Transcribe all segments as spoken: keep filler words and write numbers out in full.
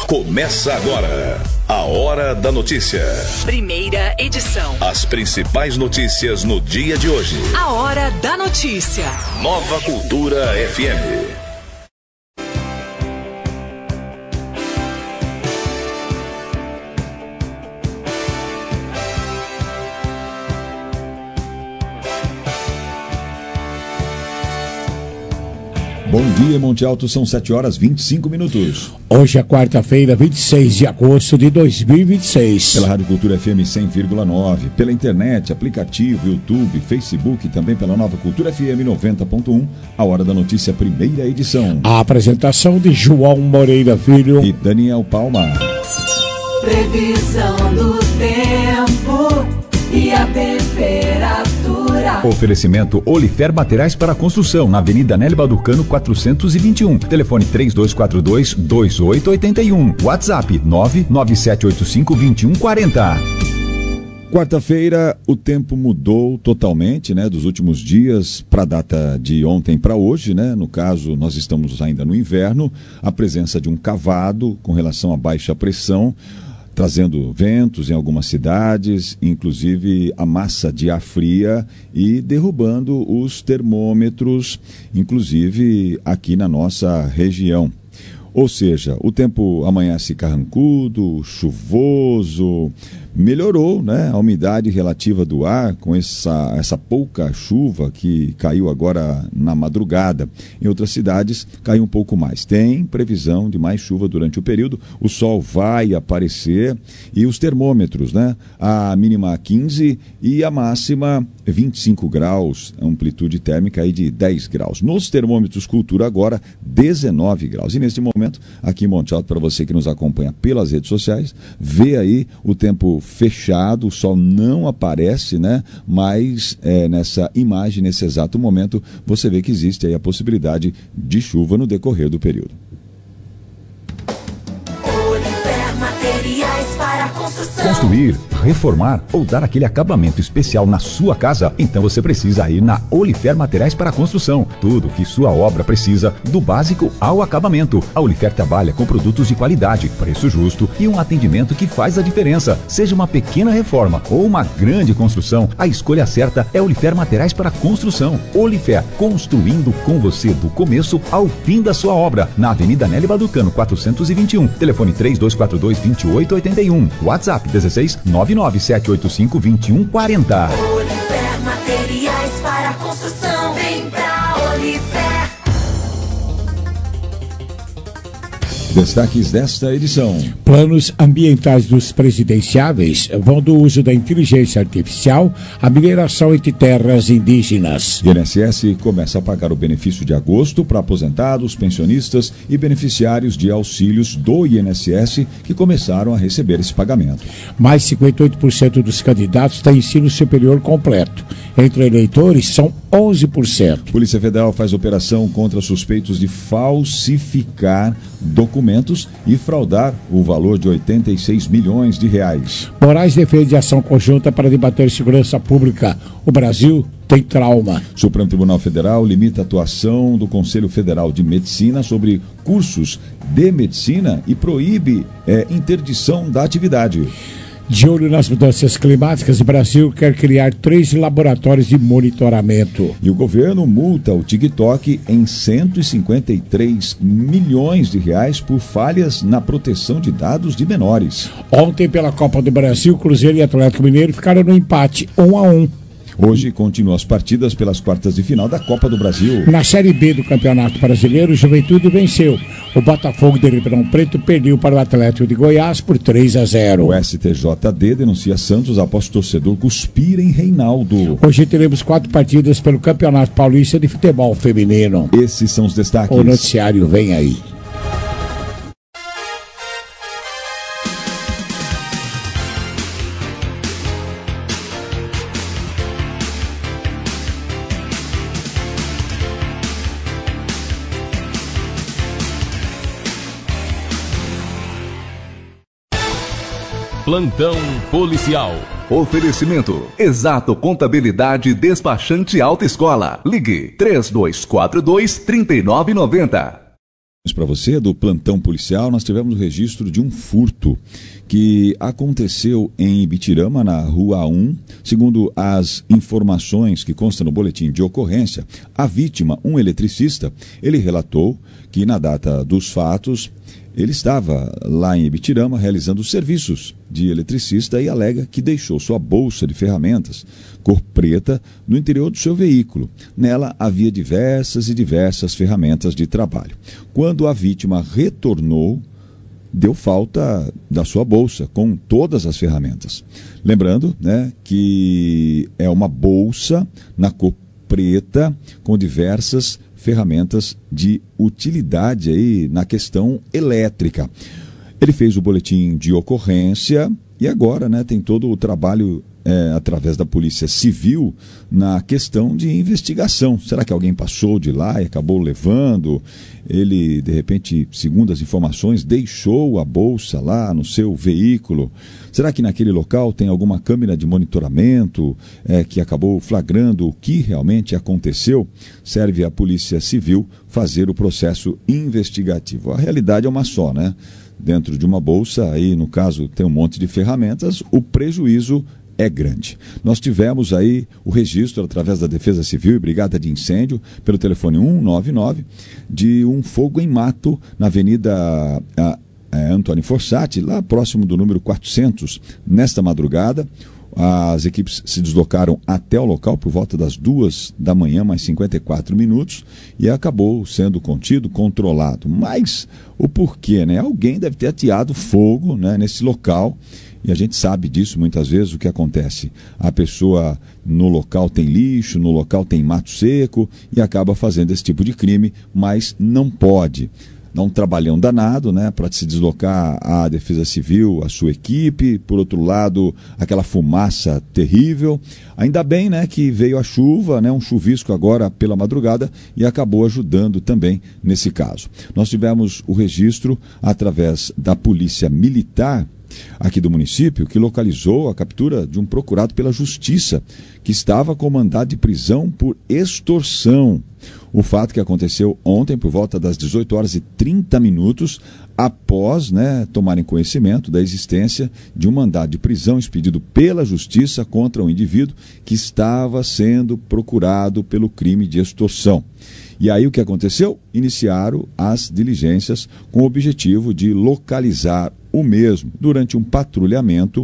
Começa agora a Hora da Notícia. Primeira edição. As principais notícias no dia de hoje. A Hora da Notícia. Nova Cultura F M. Bom dia, Monte Alto, são sete horas e vinte e cinco minutos. Hoje é quarta-feira, vinte e seis de agosto de dois mil e vinte e seis. Pela Rádio Cultura F M cem vírgula nove, pela internet, aplicativo, YouTube, Facebook e também pela Nova Cultura F M noventa ponto um, a Hora da Notícia, primeira edição. A apresentação de João Moreira Filho e Daniel Palma. Previsão do tempo e a temperatura. Oferecimento Olifer Materiais para Construção, na Avenida Nélio Balducano quatrocentos e vinte e um. Telefone três dois quatro dois, dois oito oito um. WhatsApp nove nove sete oito cinco, dois um quatro zero. Quarta-feira, o tempo mudou totalmente, né, dos últimos dias para a data de ontem para hoje, né? No caso, nós estamos ainda no inverno, a presença de um cavado com relação à baixa pressão, trazendo ventos em algumas cidades, inclusive a massa de ar fria e derrubando os termômetros, inclusive aqui na nossa região. Ou seja, o tempo amanhece carrancudo, chuvoso, melhorou, né, a umidade relativa do ar com essa, essa pouca chuva que caiu agora na madrugada. Em outras cidades caiu um pouco mais. Tem previsão de mais chuva durante o período, o sol vai aparecer e os termômetros, né, a mínima quinze e a máxima vinte e cinco graus, amplitude térmica aí de dez graus. Nos termômetros Cultura agora dezenove graus. E neste momento, aqui em Monte Alto, para você que nos acompanha pelas redes sociais, vê aí o tempo fechado, o sol não aparece, né? Mas é, nessa imagem, nesse exato momento, você vê que existe aí a possibilidade de chuva no decorrer do período. Olifer Materiais para Construção. Construir, reformar ou dar aquele acabamento especial na sua casa? Então você precisa ir na Olifer Materiais para Construção. Tudo que sua obra precisa, do básico ao acabamento. A Olifer trabalha com produtos de qualidade, preço justo e um atendimento que faz a diferença. Seja uma pequena reforma ou uma grande construção, a escolha certa é Olifer Materiais para Construção. Olifer, construindo com você do começo ao fim da sua obra. Na Avenida Nélio Balducano quatrocentos e vinte e um. Telefone três dois quatro dois, dois oito oito um. WhatsApp dezesseis, nove nove sete oito cinco, dois um quatro zero. Olifer Materiais para Construção. Vem pra Olifer. Destaques desta edição. Planos ambientais dos presidenciáveis vão do uso da inteligência artificial à mineração entre terras indígenas. O I N S S começa a pagar o benefício de agosto para aposentados, pensionistas e beneficiários de auxílios do I N S S que começaram a receber esse pagamento. Mais cinquenta e oito por cento dos candidatos têm ensino superior completo. Entre eleitores, são onze por cento. Polícia Federal faz operação contra suspeitos de falsificar documentos e fraudar o valor de oitenta e seis milhões de reais. Moraes defende ação conjunta para debater segurança pública. O Brasil tem trauma. Supremo Tribunal Federal limita a atuação do Conselho Federal de Medicina sobre cursos de medicina e proíbe é, interdição da atividade. De olho nas mudanças climáticas, o Brasil quer criar três laboratórios de monitoramento. E o governo multa o TikTok em cento e cinquenta e três milhões de reais por falhas na proteção de dados de menores. Ontem, pela Copa do Brasil, Cruzeiro e Atlético Mineiro ficaram no empate um a um. Hoje continuam as partidas pelas quartas de final da Copa do Brasil. Na Série B do Campeonato Brasileiro, o Juventude venceu. O Botafogo de Ribeirão Preto perdeu para o Atlético de Goiás por três a zero. O S T J D denuncia Santos após torcedor cuspir em Reinaldo. Hoje teremos quatro partidas pelo Campeonato Paulista de Futebol Feminino. Esses são os destaques. O noticiário vem aí. Plantão policial. Oferecimento: Exato Contabilidade Despachante Alta Escola. Ligue três dois quatro dois, três nove nove zero. Para você, do plantão policial, nós tivemos o registro de um furto que aconteceu em Ibitirama, na rua um. Segundo as informações que constam no boletim de ocorrência, a vítima, um eletricista, ele relatou que na data dos fatos ele estava lá em Ibitirama realizando serviços de eletricista e alega que deixou sua bolsa de ferramentas, cor preta, no interior do seu veículo. Nela havia diversas e diversas ferramentas de trabalho. Quando a vítima retornou, deu falta da sua bolsa com todas as ferramentas. Lembrando, né, que é uma bolsa na cor preta com diversas ferramentas de utilidade aí na questão elétrica. Ele fez o boletim de ocorrência e agora, né, tem todo o trabalho é, através da Polícia Civil na questão de investigação. Será que alguém passou de lá e acabou levando? Ele, de repente, segundo as informações, deixou a bolsa lá no seu veículo. Será que naquele local tem alguma câmera de monitoramento é, que acabou flagrando o que realmente aconteceu? Serve à Polícia Civil fazer o processo investigativo. A realidade é uma só, né? Dentro de uma bolsa, aí no caso tem um monte de ferramentas, o prejuízo é grande. Nós tivemos aí o registro através da Defesa Civil e Brigada de Incêndio, pelo telefone um nove nove, de um fogo em mato na Avenida a, a Antônio Fossati, lá próximo do número quatrocentos. Nesta madrugada, as equipes se deslocaram até o local por volta das duas da manhã, mais cinquenta e quatro minutos, e acabou sendo contido, controlado. Mas o porquê, né? Alguém deve ter ateado fogo, né, nesse local. E a gente sabe disso muitas vezes, o que acontece. A pessoa no local tem lixo, no local tem mato seco e acaba fazendo esse tipo de crime, mas não pode. Dá um trabalhão danado, né, para se deslocar a Defesa Civil, a sua equipe. Por outro lado, aquela fumaça terrível. Ainda bem, né, que veio a chuva, né, um chuvisco agora pela madrugada e acabou ajudando também nesse caso. Nós tivemos o registro através da Polícia Militar aqui do município, que localizou a captura de um procurado pela Justiça, que estava com mandado de prisão por extorsão. O fato que aconteceu ontem por volta das dezoito horas e trinta minutos, após, né, tomarem conhecimento da existência de um mandado de prisão expedido pela Justiça contra um indivíduo que estava sendo procurado pelo crime de extorsão. E aí o que aconteceu? Iniciaram as diligências com o objetivo de localizar o mesmo. Durante um patrulhamento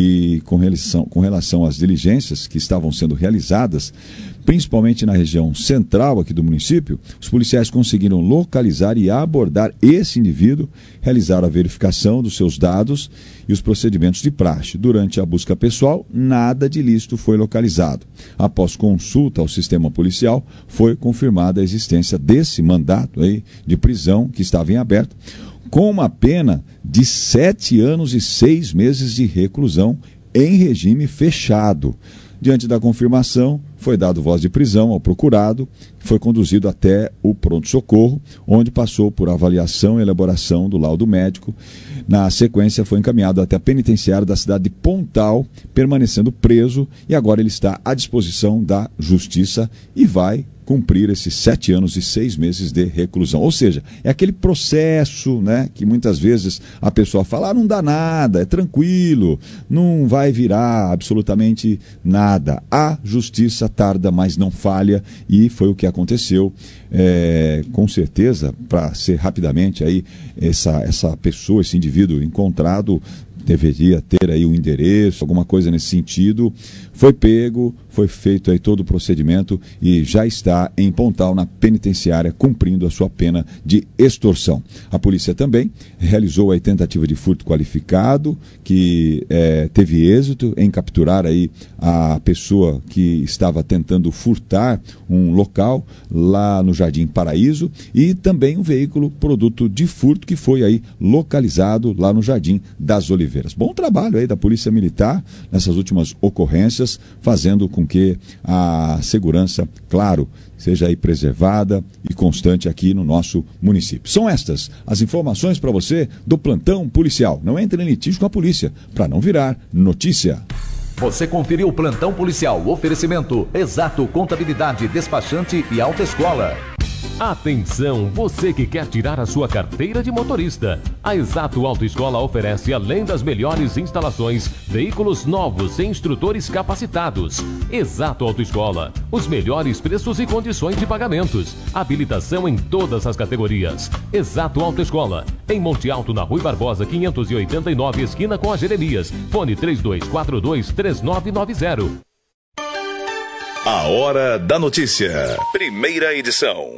e com relação, com relação às diligências que estavam sendo realizadas, principalmente na região central aqui do município, os policiais conseguiram localizar e abordar esse indivíduo, realizaram a verificação dos seus dados e os procedimentos de praxe. Durante a busca pessoal, nada de ilícito foi localizado. Após consulta ao sistema policial, foi confirmada a existência desse mandato aí de prisão que estava em aberto, com uma pena de sete anos e seis meses de reclusão em regime fechado. Diante da confirmação, foi dado voz de prisão ao procurado, foi conduzido até o pronto-socorro, onde passou por avaliação e elaboração do laudo médico. Na sequência, foi encaminhado até a penitenciária da cidade de Pontal, permanecendo preso, e agora ele está à disposição da Justiça e vai cumprir esses sete anos e seis meses de reclusão. Ou seja, é aquele processo, né, que muitas vezes a pessoa fala, ah, não dá nada, é tranquilo, não vai virar absolutamente nada. A Justiça tarda, mas não falha, e foi o que aconteceu. É, com certeza, para ser rapidamente aí, essa, essa pessoa, esse indivíduo encontrado, deveria ter aí um endereço, alguma coisa nesse sentido. Foi pego, foi feito aí todo o procedimento e já está em Pontal, na penitenciária, cumprindo a sua pena de extorsão. A polícia também realizou a tentativa de furto qualificado, que é, teve êxito em capturar aí a pessoa que estava tentando furtar um local lá no Jardim Paraíso, e também um veículo produto de furto que foi aí localizado lá no Jardim das Oliveiras. Bom trabalho aí da Polícia Militar nessas últimas ocorrências, fazendo com que a segurança, claro, seja aí preservada e constante aqui no nosso município. São estas as informações para você do plantão policial. Não entre em litígio com a polícia, para não virar notícia. Você conferiu o Plantão Policial, oferecimento Exato Contabilidade, Despachante e Autoescola. Atenção, você que quer tirar a sua carteira de motorista. A Exato Autoescola oferece, além das melhores instalações, veículos novos e instrutores capacitados. Exato Autoescola, os melhores preços e condições de pagamentos. Habilitação em todas as categorias. Exato Autoescola, em Monte Alto, na Rui Barbosa, quinhentos e oitenta e nove, esquina com a Jeremias. Fone três dois quatro dois, três nove nove zero. A Hora da Notícia. Primeira edição.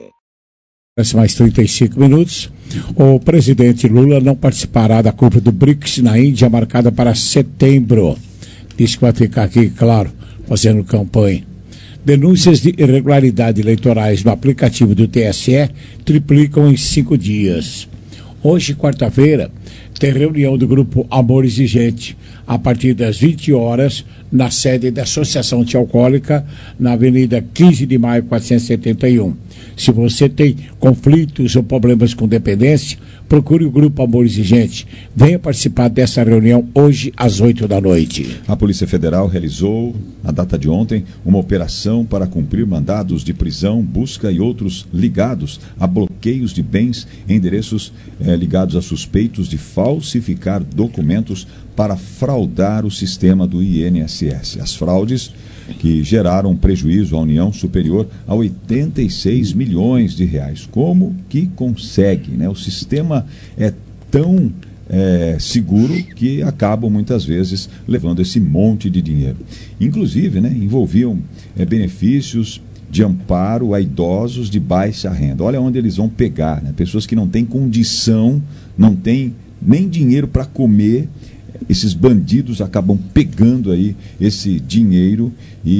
Mais trinta e cinco minutos. O presidente Lula não participará da cúpula do BRICS na Índia, marcada para setembro. Diz que vai ficar aqui, claro, fazendo campanha. Denúncias de irregularidade eleitorais no aplicativo do T S E triplicam em cinco dias. Hoje, quarta-feira, tem reunião do grupo Amor Exigente, a partir das vinte horas, na sede da Associação Antialcoólica, na Avenida quinze de maio, quatrocentos e setenta e um. Se você tem conflitos ou problemas com dependência, procure o grupo Amor Exigente. Venha participar dessa reunião hoje às oito da noite. A Polícia Federal realizou, na data de ontem, uma operação para cumprir mandados de prisão, busca e outros ligados a bloqueios de bens em endereços eh, ligados a suspeitos de falsificar documentos para fraudar o sistema do I N S S. As fraudes que geraram prejuízo à União superior a oitenta e seis milhões de reais. Como que consegue, né? O sistema é tão é, seguro que acabam muitas vezes levando esse monte de dinheiro. Inclusive, né, envolviam é, benefícios de amparo a idosos de baixa renda. Olha onde eles vão pegar, né? Pessoas que não têm condição, não têm nem dinheiro para comer. Esses bandidos acabam pegando aí esse dinheiro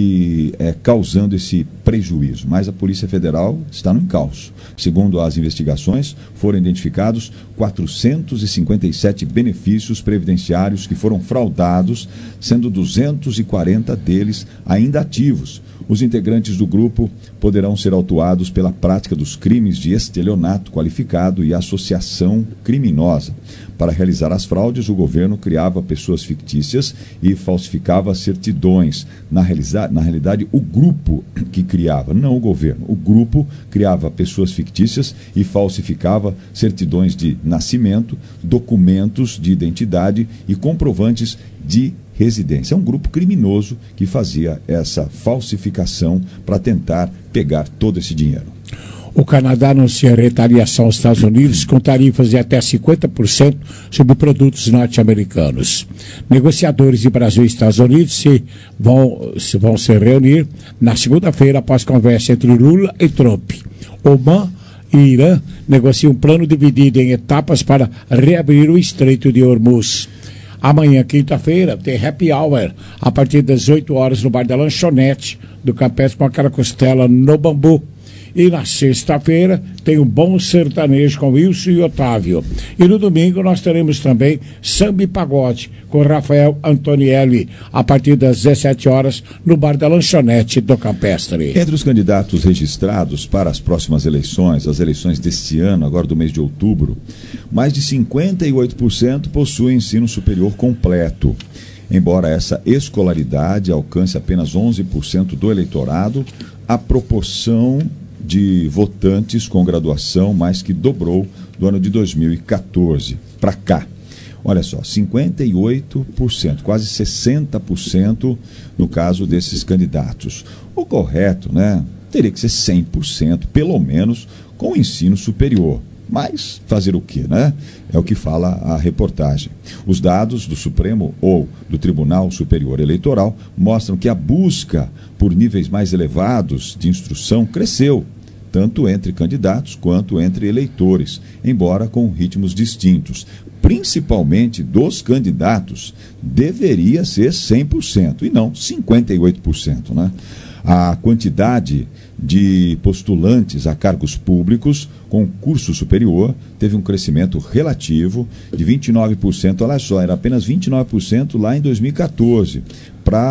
e é, causando esse prejuízo. Mas a Polícia Federal está no encalço. Segundo as investigações, foram identificados quatrocentos e cinquenta e sete benefícios previdenciários que foram fraudados, sendo duzentos e quarenta deles ainda ativos. Os integrantes do grupo poderão ser autuados pela prática dos crimes de estelionato qualificado e associação criminosa. Para realizar as fraudes, o governo criava pessoas fictícias e falsificava certidões. Na, realiza- na realidade, o grupo que criava, não o governo, o grupo criava pessoas fictícias e falsificava certidões de nascimento, documentos de identidade e comprovantes de residência. É um grupo criminoso que fazia essa falsificação para tentar pegar todo esse dinheiro. O Canadá anuncia retaliação aos Estados Unidos com tarifas de até cinquenta por cento sobre produtos norte-americanos. Negociadores de Brasil e Estados Unidos se vão, se vão se reunir na segunda-feira após conversa entre Lula e Trump. Oman e Irã negociam um plano dividido em etapas para reabrir o Estreito de Hormuz. Amanhã, quinta-feira, tem happy hour a partir das oito horas no bar da Lanchonete do Campestre com aquela costela no bambu. E na sexta-feira tem um bom sertanejo com Wilson e Otávio. E no domingo nós teremos também samba e pagode com Rafael Antonielli a partir das dezessete horas no bar da Lanchonete do Campestre. Entre os candidatos registrados para as próximas eleições, as eleições deste ano, agora do mês de outubro, mais de cinquenta e oito por cento possuem ensino superior completo. Embora essa escolaridade alcance apenas onze por cento do eleitorado, a proporção de votantes com graduação mais que dobrou do ano de dois mil e quatorze para cá. Olha só, cinquenta e oito por cento, quase sessenta por cento no caso desses candidatos. O correto, né, teria que ser cem por cento, pelo menos, com ensino superior. Mas fazer o quê, né? É o que fala a reportagem. Os dados do Supremo ou do Tribunal Superior Eleitoral mostram que a busca por níveis mais elevados de instrução cresceu, tanto entre candidatos quanto entre eleitores, embora com ritmos distintos. Principalmente dos candidatos, deveria ser cem por cento e não cinquenta e oito por cento, né? A quantidade de postulantes a cargos públicos com curso superior teve um crescimento relativo de vinte e nove por cento. Olha só, era apenas vinte e nove por cento lá em dois mil e quatorze, para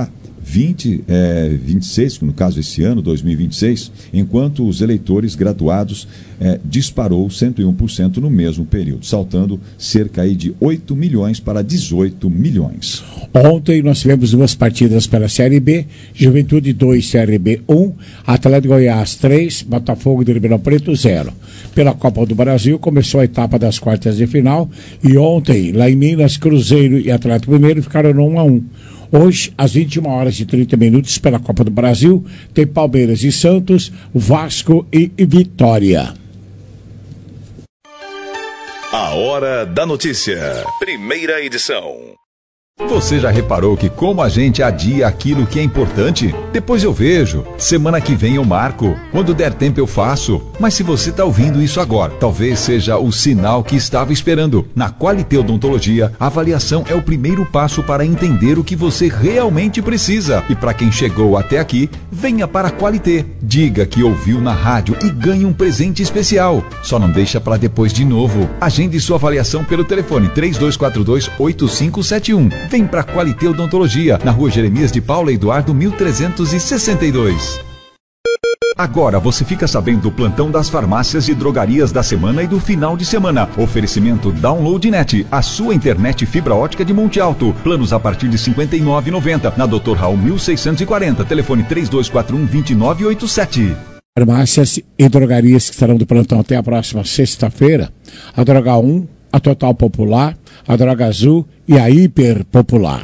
vinte, é, vinte e seis, no caso esse ano, dois mil e vinte e seis, enquanto os eleitores graduados é, disparou cento e um por cento no mesmo período, saltando cerca aí de oito milhões para dezoito milhões. Ontem nós tivemos duas partidas pela Série B, Juventude dois, C R B um, Atlético Goiás três, Botafogo de Ribeirão Preto zero. Pela Copa do Brasil começou a etapa das quartas de final e ontem, lá em Minas, Cruzeiro e Atlético Mineiro ficaram no um a um. Hoje, às vinte e uma horas e trinta minutos, pela Copa do Brasil, tem Palmeiras e Santos, Vasco e Vitória. A Hora da Notícia. Primeira edição. Você já reparou que como a gente adia aquilo que é importante? Depois eu vejo, semana que vem eu marco, quando der tempo eu faço. Mas se você está ouvindo isso agora, talvez seja o sinal que estava esperando. Na Qualité Odontologia, a avaliação é o primeiro passo para entender o que você realmente precisa. E para quem chegou até aqui, venha para a Qualité. Diga que ouviu na rádio e ganhe um presente especial. Só não deixa para depois de novo. Agende sua avaliação pelo telefone três dois quatro dois, oito cinco sete um. Vem para a Qualité Odontologia, na rua Jeremias de Paula Eduardo, mil trezentos e sessenta e dois. Agora você fica sabendo do plantão das farmácias e drogarias da semana e do final de semana. Oferecimento DownloadNet, a sua internet fibra ótica de Monte Alto. Planos a partir de cinquenta e nove reais e noventa centavos. Na doutor Raul mil seiscentos e quarenta. Telefone três dois quatro um, dois nove oito sete. Farmácias e drogarias que estarão do plantão até a próxima sexta-feira. A Droga um, a Total Popular, a Droga Azul e a Hiper Popular.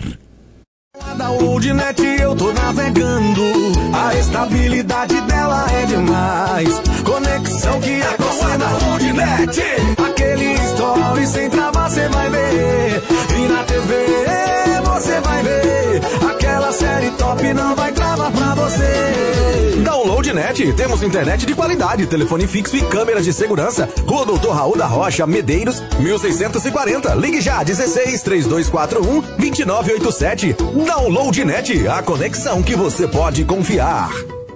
Da Oldnet eu tô navegando, a estabilidade dela é demais. Conexão que é com a da Oldnet, aquele story sem travar cê vai ver. E na T V você vai ver, aquela série top não vai travar pra você. Downloadnet, temos internet de qualidade, telefone fixo e câmeras de segurança. Rua doutor Raul da Rocha, Medeiros, mil seiscentos e quarenta. Ligue já, dezesseis, três dois quatro um, dois nove oito sete. Downloadnet, a conexão que você pode confiar.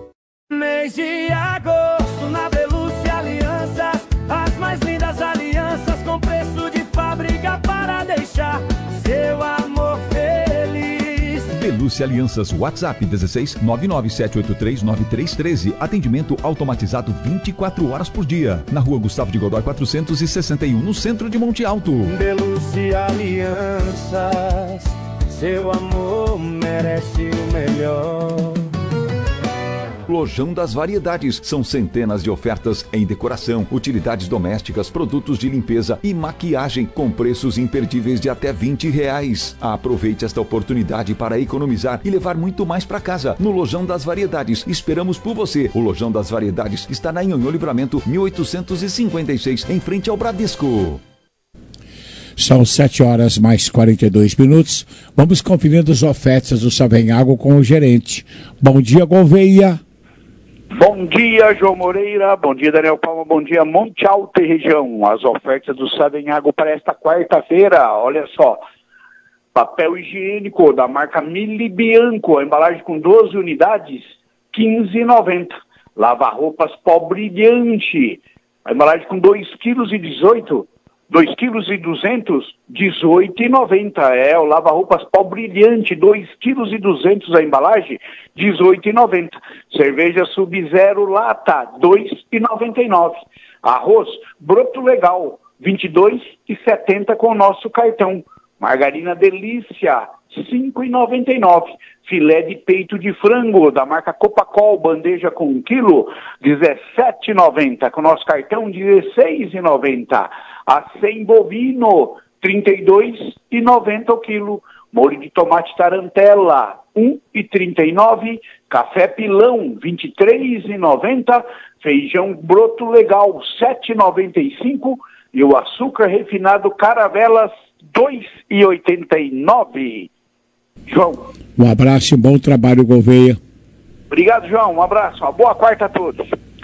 Mês de agosto na Belucci Alianças, as mais lindas alianças com preço de fábrica para deixar seu amor feliz. Belucci Alianças, WhatsApp dezesseis, nove nove sete oito três, nove três um três. Atendimento automatizado vinte e quatro horas por dia. Na rua Gustavo de Godoy quatrocentos e sessenta e um, no centro de Monte Alto. Belucci Alianças, seu amor merece o melhor. Lojão das Variedades. São centenas de ofertas em decoração, utilidades domésticas, produtos de limpeza e maquiagem com preços imperdíveis de até vinte reais. Aproveite esta oportunidade para economizar e levar muito mais para casa. No Lojão das Variedades, esperamos por você. O Lojão das Variedades está na Nhonhô Livramento mil oitocentos e cinquenta e seis, em frente ao Bradesco. São sete horas mais quarenta e dois minutos. Vamos conferindo as ofertas do Savenhago com o gerente. Bom dia, Gouveia. Bom dia, João Moreira. Bom dia, Daniel Palma. Bom dia, Monte Alto e região. As ofertas do Savenhago para esta quarta-feira. Olha só. Papel higiênico da marca Mili Bianco. A embalagem com doze unidades, quinze reais e noventa centavos. Lava-roupas Pó Brilhante. A embalagem com dois quilos e dezoito. dois quilos e duzentos, dezoito reais e noventa centavos. É, o lava-roupas Pó Brilhante, dois quilos e duzentos a embalagem, dezoito reais e noventa centavos. Cerveja Sub-Zero Lata, dois reais e noventa e nove centavos. Arroz Broto Legal, vinte e dois reais e setenta centavos com o nosso cartão. Margarina Delícia, cinco reais e noventa e nove centavos. Filé de peito de frango da marca Copacol, bandeja com um quilo, dezessete reais e noventa centavos. Com o nosso cartão, dezesseis reais e noventa centavos. Acém bovino, trinta e dois reais e noventa centavos o quilo. Molho de tomate tarantela, um real e trinta e nove centavos. Café pilão, vinte e três reais e noventa centavos. Feijão broto legal, sete reais e noventa e cinco centavos. E o açúcar refinado Caravelas, dois reais e oitenta e nove centavos. João. Um abraço e um bom trabalho, Gouveia. Obrigado, João. Um abraço. Uma boa quarta a todos.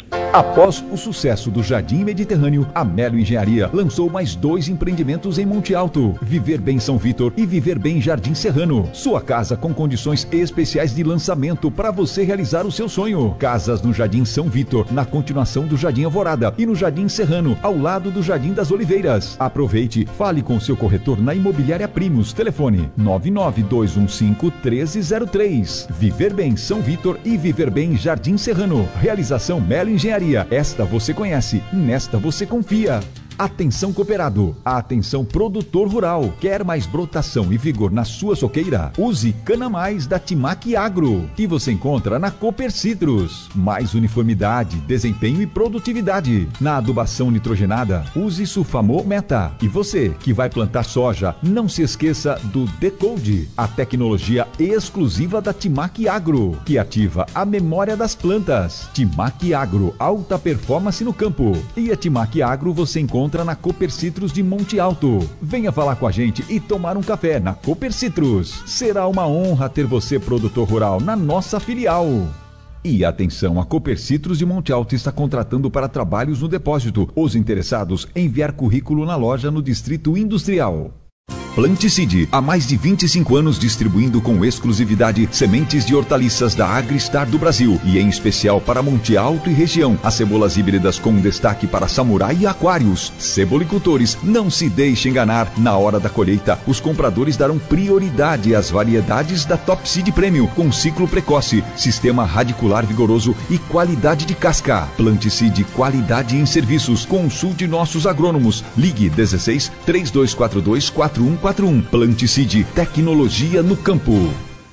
Após o sucesso do Jardim Mediterrâneo, a Melo Engenharia lançou mais dois empreendimentos em Monte Alto: Viver Bem São Vitor e Viver Bem Jardim Serrano. Sua casa com condições especiais de lançamento para você realizar o seu sonho. Casas no Jardim São Vitor, na continuação do Jardim Alvorada, e no Jardim Serrano, ao lado do Jardim das Oliveiras. Aproveite, fale com seu corretor na Imobiliária Primos. Telefone nove nove dois um cinco um três zero três. Viver Bem São Vitor e Viver Bem Jardim Serrano. Realização Melo Engenharia. Esta você conhece, nesta você confia. Atenção cooperado, atenção produtor rural. Quer mais brotação e vigor na sua soqueira? Use Cana Mais da Timac Agro, que você encontra na Cooper Citrus. Mais uniformidade, desempenho e produtividade. Na adubação nitrogenada, use Sulfamol Meta. E você que vai plantar soja, não se esqueça do Decode, a tecnologia exclusiva da Timac Agro, que ativa a memória das plantas. Timac Agro, alta performance no campo. E a Timac Agro você encontra na Cooper Citrus de Monte Alto. Venha falar com a gente e tomar um café na Cooper Citrus. Será uma honra ter você, produtor rural, na nossa filial. E atenção, a Cooper Citrus de Monte Alto está contratando para trabalhos no depósito. Os interessados, enviar currículo na loja no Distrito Industrial. Planticide, há mais de vinte e cinco anos distribuindo com exclusividade sementes de hortaliças da Agristar do Brasil e em especial para Monte Alto e região. As cebolas híbridas com destaque para samurai e aquários. Cebolicultores, não se deixe enganar. Na hora da colheita, os compradores darão prioridade às variedades da Top Seed Premium com ciclo precoce, sistema radicular vigoroso e qualidade de casca. Planticide, qualidade em serviços. Consulte nossos agrônomos. Ligue dezesseis, três dois quatro dois, quatro um quatro um. Planticide, tecnologia no campo.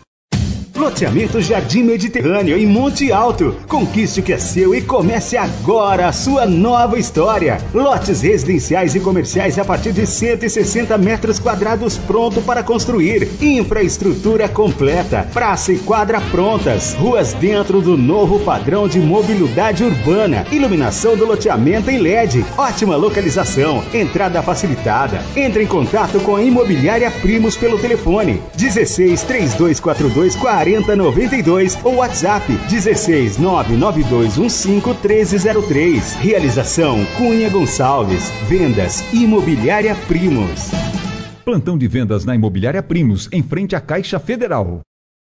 Loteamento Jardim Mediterrâneo em Monte Alto. Conquiste o que é seu e comece agora a sua nova história. Lotes residenciais e comerciais a partir de cento e sessenta metros quadrados pronto para construir. Infraestrutura completa. Praça e quadra prontas. Ruas dentro do novo padrão de mobilidade urbana. Iluminação do loteamento em L E D. Ótima localização. Entrada facilitada. Entre em contato com a Imobiliária Primos pelo telefone dezesseis, três dois quatro dois, quarenta noventa e dois ou WhatsApp dezesseis, nove nove dois um cinco, treze zero três. Realização Cunha Gonçalves. Vendas Imobiliária Primos. Plantão de vendas na Imobiliária Primos, em frente à Caixa Federal.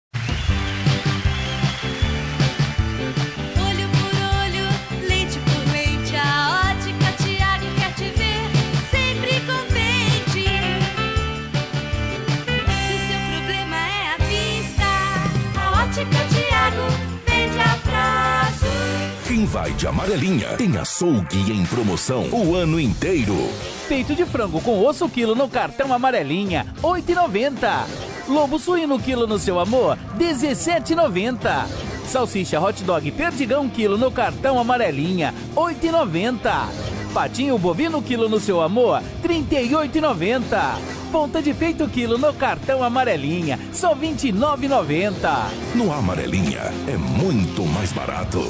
Quem vai de amarelinha tem açougue em promoção o ano inteiro. Peito de frango com osso quilo no cartão amarelinha, oito e noventa. Lobo suíno quilo no seu amor, dezessete e noventa. Salsicha hot dog perdigão quilo no cartão amarelinha, oito e noventa. Patinho bovino quilo no seu amor, trinta e oito e noventa. Ponta de peito quilo no cartão amarelinha, só vinte e nove e noventa. No Amarelinha é muito mais barato.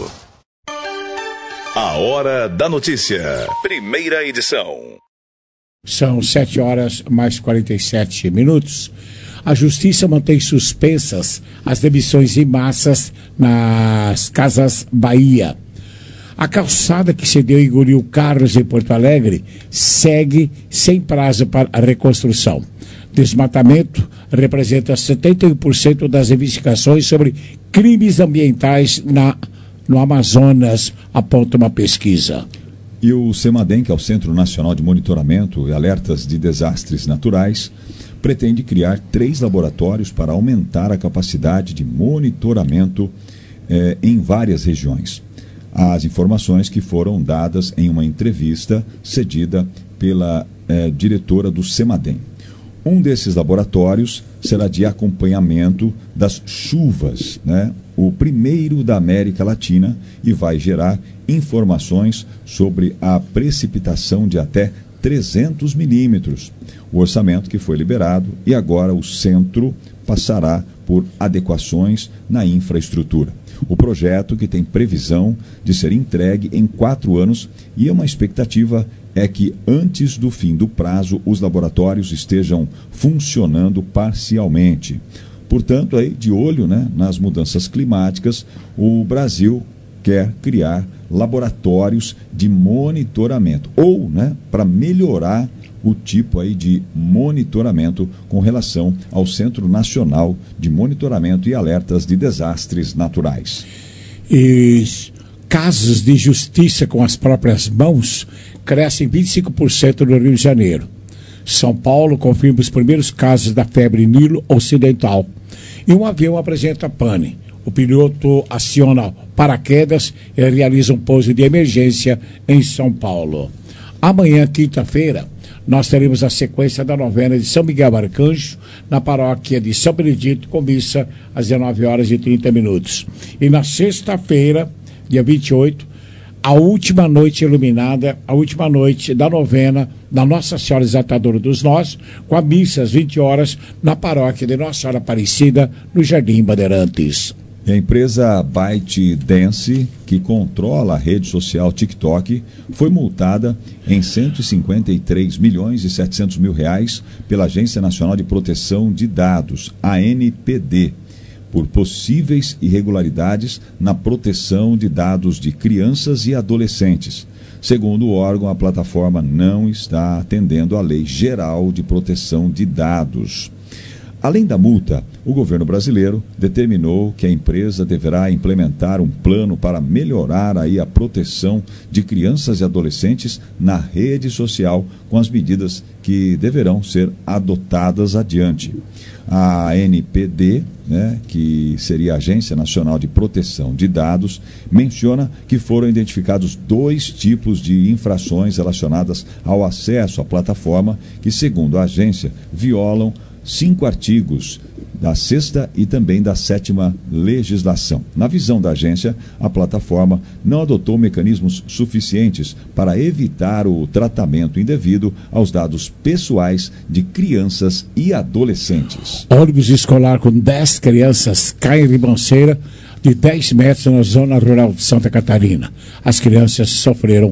A Hora da Notícia, primeira edição. São sete horas mais quarenta e sete minutos. A Justiça mantém suspensas as demissões em massas nas Casas Bahia. A calçada que cedeu e engoliu carros em Porto Alegre segue sem prazo para a reconstrução. Desmatamento representa setenta e um por cento das investigações sobre crimes ambientais na no Amazonas, aponta uma pesquisa. E o CEMADEM, que é o Centro Nacional de Monitoramento e Alertas de Desastres Naturais, pretende criar três laboratórios para aumentar a capacidade de monitoramento eh, em várias regiões. As informações que foram dadas em uma entrevista cedida pela eh, diretora do CEMADEM. Um desses laboratórios será de acompanhamento das chuvas, né? O primeiro da América Latina, e vai gerar informações sobre a precipitação de até trezentos milímetros. O orçamento que foi liberado e agora o centro passará por adequações na infraestrutura. O projeto, que tem previsão de ser entregue em quatro anos, e uma expectativa é que antes do fim do prazo os laboratórios estejam funcionando parcialmente. Portanto, aí, de olho, né, nas mudanças climáticas, o Brasil quer criar laboratórios de monitoramento, ou, né, para melhorar o tipo aí de monitoramento com relação ao Centro Nacional de Monitoramento e Alertas de Desastres Naturais. E casos de justiça com as próprias mãos crescem vinte e cinco por cento no Rio de Janeiro. São Paulo confirma os primeiros casos da febre Nilo Ocidental. E um avião apresenta pane. O piloto aciona paraquedas e realiza um pouso de emergência em São Paulo. Amanhã, quinta-feira, nós teremos a sequência da novena de São Miguel Arcanjo, na paróquia de São Benedito, com missa às dezenove horas e trinta minutos. E na sexta-feira, dia vinte e oito, a última noite iluminada, a última noite da novena da Nossa Senhora Exaltadora dos Nós, com a missa às vinte horas, na paróquia de Nossa Senhora Aparecida, no Jardim Bandeirantes. A empresa ByteDance, que controla a rede social TikTok, foi multada em cento e cinquenta e três milhões e setecentos mil reais pela Agência Nacional de Proteção de Dados, A N P D, por possíveis irregularidades na proteção de dados de crianças e adolescentes. Segundo o órgão, a plataforma não está atendendo à Lei Geral de Proteção de Dados. Além da multa, o governo brasileiro determinou que a empresa deverá implementar um plano para melhorar aí a proteção de crianças e adolescentes na rede social, com as medidas que deverão ser adotadas adiante. A A N P D, né, que seria a Agência Nacional de Proteção de Dados, menciona que foram identificados dois tipos de infrações relacionadas ao acesso à plataforma que, segundo a agência, violam cinco artigos da sexta e também da sétima legislação. Na visão da agência, a plataforma não adotou mecanismos suficientes para evitar o tratamento indevido aos dados pessoais de crianças e adolescentes. Ônibus escolar com dez crianças cai em ribanceira de dez metros na zona rural de Santa Catarina. As crianças sofreram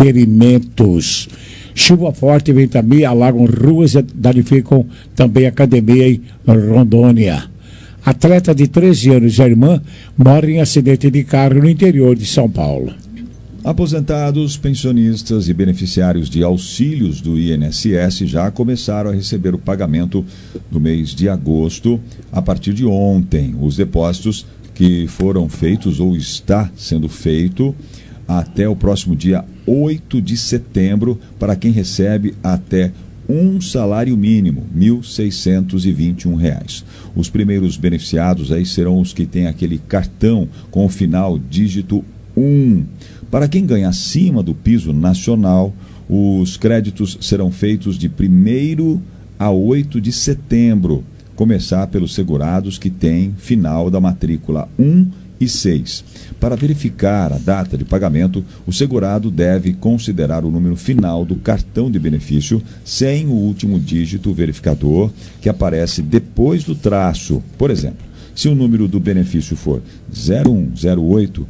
ferimentos. Chuva forte e ventania alagam ruas e danificam também a academia em Rondônia. Atleta de treze anos e a irmã morre em acidente de carro no interior de São Paulo. Aposentados, pensionistas e beneficiários de auxílios do I N S S já começaram a receber o pagamento do mês de agosto a partir de ontem. Os depósitos que foram feitos ou está sendo feito até o próximo dia oito de setembro para quem recebe até um salário mínimo, mil seiscentos e vinte e um reais. Os primeiros beneficiados aí serão os que têm aquele cartão com o final dígito um. Para quem ganha acima do piso nacional, os créditos serão feitos de primeiro a oito de setembro, começar pelos segurados que têm final da matrícula um e seis. Para verificar a data de pagamento, o segurado deve considerar o número final do cartão de benefício sem o último dígito verificador que aparece depois do traço. Por exemplo, se o número do benefício for zero um zero oito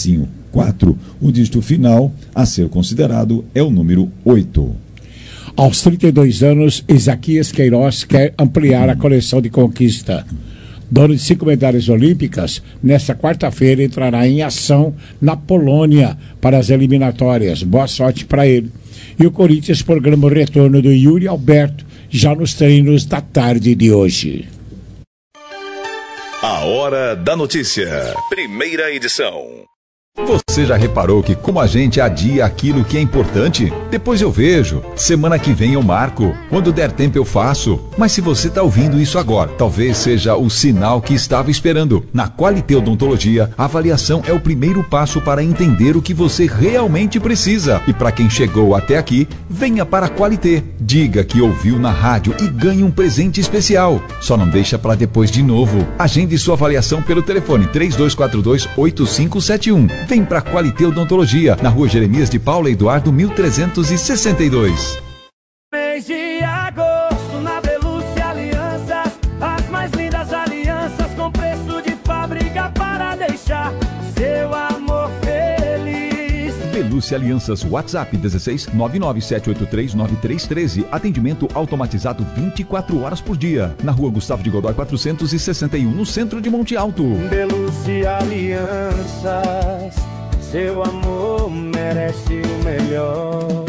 quatro, o dígito final a ser considerado é o número oito. Aos trinta e dois anos, Isaquias Queiroz quer ampliar a coleção de conquista. Dono de cinco medalhas olímpicas, nesta quarta-feira entrará em ação na Polônia para as eliminatórias. Boa sorte para ele. E o Corinthians programa o retorno do Yuri Alberto já nos treinos da tarde de hoje. A Hora da Notícia, primeira edição. Você já reparou que como a gente adia aquilo que é importante? Depois eu vejo, semana que vem eu marco, quando der tempo eu faço. Mas se você está ouvindo isso agora, talvez seja o sinal que estava esperando. Na Qualité Odontologia, a avaliação é o primeiro passo para entender o que você realmente precisa. E para quem chegou até aqui, venha para a Qualité. Diga que ouviu na rádio e ganhe um presente especial. Só não deixa para depois de novo. Agende sua avaliação pelo telefone três dois quatro dois, oito cinco sete um. Vem pra Qualité Odontologia, na rua Jeremias de Paula Eduardo, mil trezentos e sessenta e dois. Mês de agosto, na Belúcia Alianças, as mais lindas alianças com preço de fábrica para deixar seu amor feliz. Belúcia Alianças, WhatsApp dezesseis nove nove sete oito três nove três um três, atendimento automatizado vinte e quatro horas por dia, na rua Gustavo de Godoy quatrocentos e sessenta e um, no centro de Monte Alto. Belúcia Alianças. seu amor merece o melhor.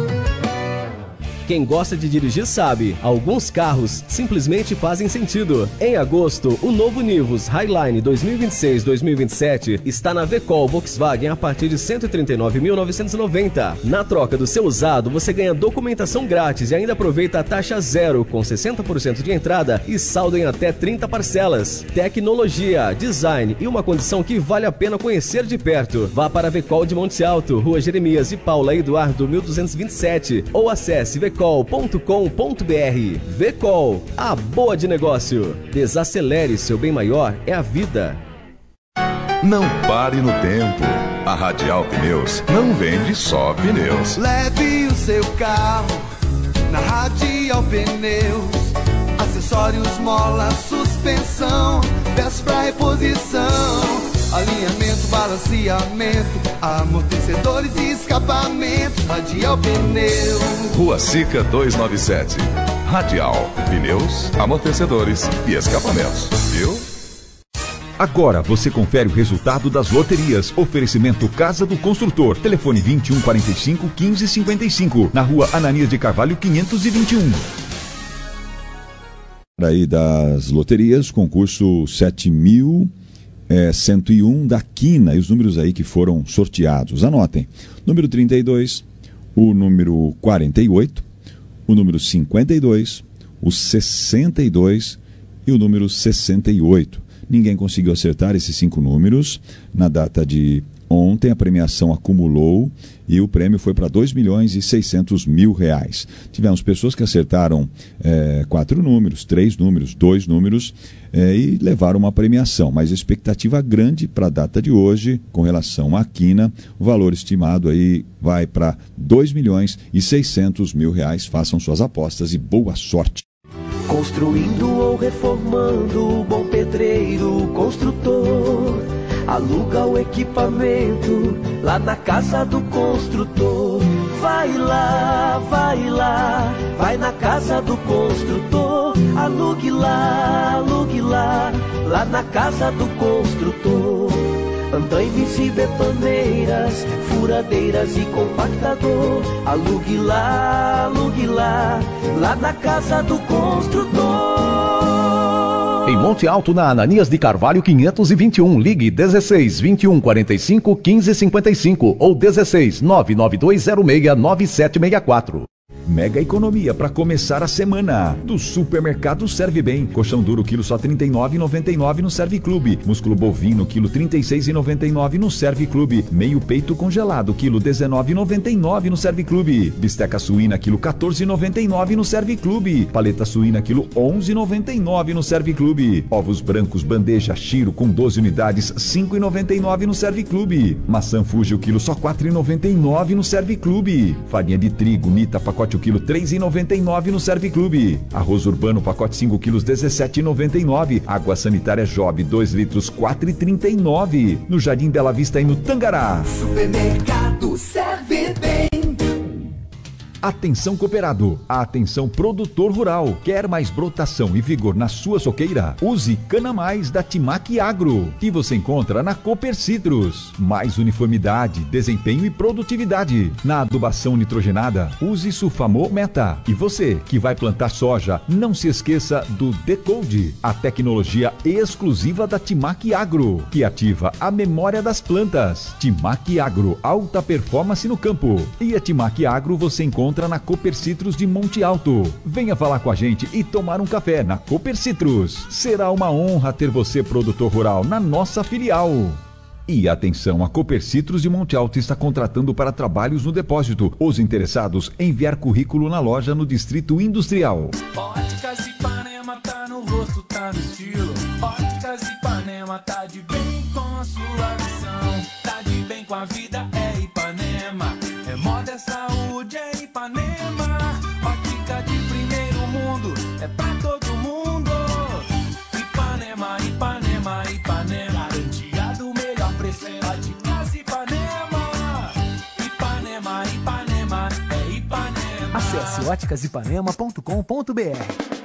Quem gosta de dirigir sabe, alguns carros simplesmente fazem sentido. Em agosto, o novo Nivus Highline dois mil e vinte e seis dois mil e vinte e sete está na Vecol Volkswagen a partir de cento e trinta e nove mil novecentos e noventa. Na troca do seu usado, você ganha documentação grátis e ainda aproveita a taxa zero com sessenta por cento de entrada e saldo em até trinta parcelas. Tecnologia, design e uma condição que vale a pena conhecer de perto. Vá para a Vecol de Monte Alto, Rua Jeremias e Paula Eduardo mil duzentos e vinte e sete ou acesse vecol ponto com ponto br. Vecol, a boa de negócio. Desacelere, seu bem maior é a vida. Não pare no tempo. A Radial Pneus não vende só pneus. Leve o seu carro na Radial Pneus. Acessórios, mola, suspensão, peças pra reposição. Alinhamento, balanceamento, amortecedores e escapamentos. Radial Pneus. Rua Sica duzentos e noventa e sete. Radial Pneus, amortecedores e escapamentos. Viu? Agora você confere o resultado das loterias. Oferecimento Casa do Construtor. Telefone vinte e um, quarenta e cinco, quinze, cinquenta e cinco. Na Rua Ananias de Carvalho quinhentos e vinte e um. Aí das loterias, concurso sete mil cento e um da Quina, e os números aí que foram sorteados. Anotem: número trinta e dois, o número quarenta e oito, o número cinquenta e dois, o sessenta e dois e o número sessenta e oito. Ninguém conseguiu acertar esses cinco números. Na data de ontem, a premiação acumulou e o prêmio foi para dois milhões e seiscentos mil reais. Tivemos pessoas que acertaram é, quatro números, três números, dois números é, e levaram uma premiação. Mas a expectativa grande para a data de hoje, com relação à Quina, o valor estimado aí vai para dois milhões e seiscentos mil reais. Façam suas apostas e boa sorte. Construindo ou reformando, bom pedreiro, construtor. Aluga o equipamento lá na Casa do Construtor. Vai lá, vai lá, vai na Casa do Construtor. Alugue lá, alugue lá, lá na Casa do Construtor. Andaimes e betoneiras, furadeiras e compactador. Alugue lá, alugue lá, lá na Casa do Construtor. Em Monte Alto, na Ananias de Carvalho quinhentos e vinte e um, ligue dezesseis, vinte e um, quarenta e cinco, quinze, cinquenta e cinco ou dezesseis, nove nove dois zero seis, nove sete seis quatro. Mega economia para começar a semana. Do Supermercado Serve Bem. Colchão duro quilo só trinta e nove reais e noventa e nove centavos no Serve Clube. Músculo bovino quilo trinta e seis reais e noventa e nove centavos no Serve Clube. Meio peito congelado quilo dezenove reais e noventa e nove centavos no Serve Clube. Bisteca suína quilo quatorze reais e noventa e nove centavos no Serve Clube. Paleta suína quilo onze reais e noventa e nove centavos no Serve Clube. Ovos brancos bandeja Chiro com doze unidades cinco reais e noventa e nove centavos no Serve Clube. Maçã Fuji o quilo só quatro reais e noventa e nove centavos no Serve Clube. Farinha de trigo Nita pacote o quilo três reais e noventa e nove centavos no Serve Clube. Arroz urbano pacote cinco quilos dezessete reais e noventa e nove centavos. Água sanitária Job dois litros quatro reais e trinta e nove centavos. No Jardim Bela Vista e no Tangará. Supermercado Serve Bem. Atenção cooperado, atenção produtor rural. Quer mais brotação e vigor na sua soqueira? Use Cana Mais da Timac Agro, que você encontra na Cooper Citrus. Mais uniformidade, desempenho e produtividade. Na adubação nitrogenada, use Sulfamol Meta. E você que vai plantar soja, não se esqueça do Decode, a tecnologia exclusiva da Timac Agro, que ativa a memória das plantas. Timac Agro, alta performance no campo. E a Timac Agro você encontra na Cooper Citrus de Monte Alto. Venha falar com a gente e tomar um café na Cooper Citrus. Será uma honra ter você, produtor rural, na nossa filial. E atenção, a Cooper Citrus de Monte Alto está contratando para trabalhos no depósito. Os interessados, enviar currículo na loja no Distrito Industrial. Óticas Ipanema tá no rosto, tá no estilo. Óticas Ipanema tá de bem com a sua visão. Tá de bem com a vida, é Ipanema. É moda, é saúde, é Ipanema. Ótica de primeiro mundo, é pra todo mundo. Ipanema, Ipanema, Ipanema. Garantia do melhor preço, é Óticas Ipanema. Ipanema, Ipanema, é Ipanema. Acesse óticas ipanema ponto com ponto br.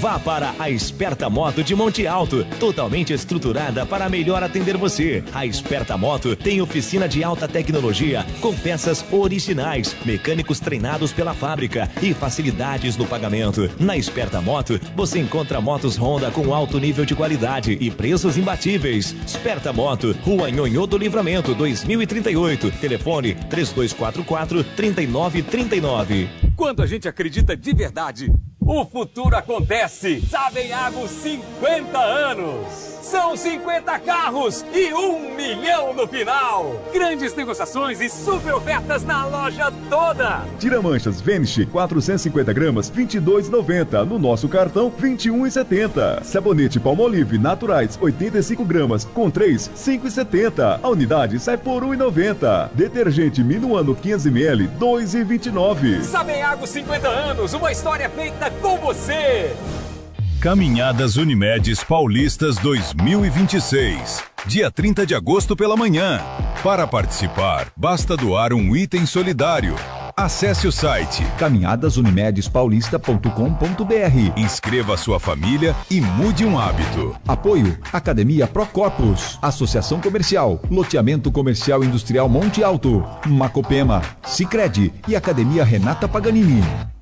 Vá para a Esperta Moto de Monte Alto, totalmente estruturada para melhor atender você. A Esperta Moto tem oficina de alta tecnologia com peças originais, mecânicos treinados pela fábrica e facilidades no pagamento. Na Esperta Moto, você encontra motos Honda com alto nível de qualidade e preços imbatíveis. Esperta Moto, Rua Nhonhô do Livramento, dois mil e trinta e oito. Telefone três dois quatro quatro, três nove três nove. Quando a gente acredita de verdade, o futuro acontece. Savenhago, cinquenta anos. São cinquenta carros e um milhão no final. Grandes negociações e super ofertas na loja toda. Tira-manchas Vanish quatrocentos e cinquenta gramas, vinte e dois reais e noventa centavos. No nosso cartão, vinte e um reais e setenta centavos. Sabonete Palmolive Naturais oitenta e cinco gramas com três, cinco reais e setenta centavos. A unidade sai por um real e noventa centavos. Detergente Minuano quinhentos mililitros, dois reais e vinte e nove centavos. Savenhago, cinquenta anos. Uma história feita com você. Caminhadas Unimedes Paulistas dois mil e vinte e seis. Dia trinta de agosto pela manhã. Para participar, basta doar um item solidário. Acesse o site caminhadas unimedes paulista ponto com ponto b r. Inscreva sua família e mude um hábito. Apoio Academia Procorpus, Associação Comercial, Loteamento Comercial Industrial Monte Alto, Macopema, Sicredi e Academia Renata Paganini.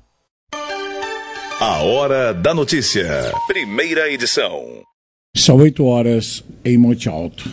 A Hora da Notícia. Primeira edição. São oito horas em Monte Alto.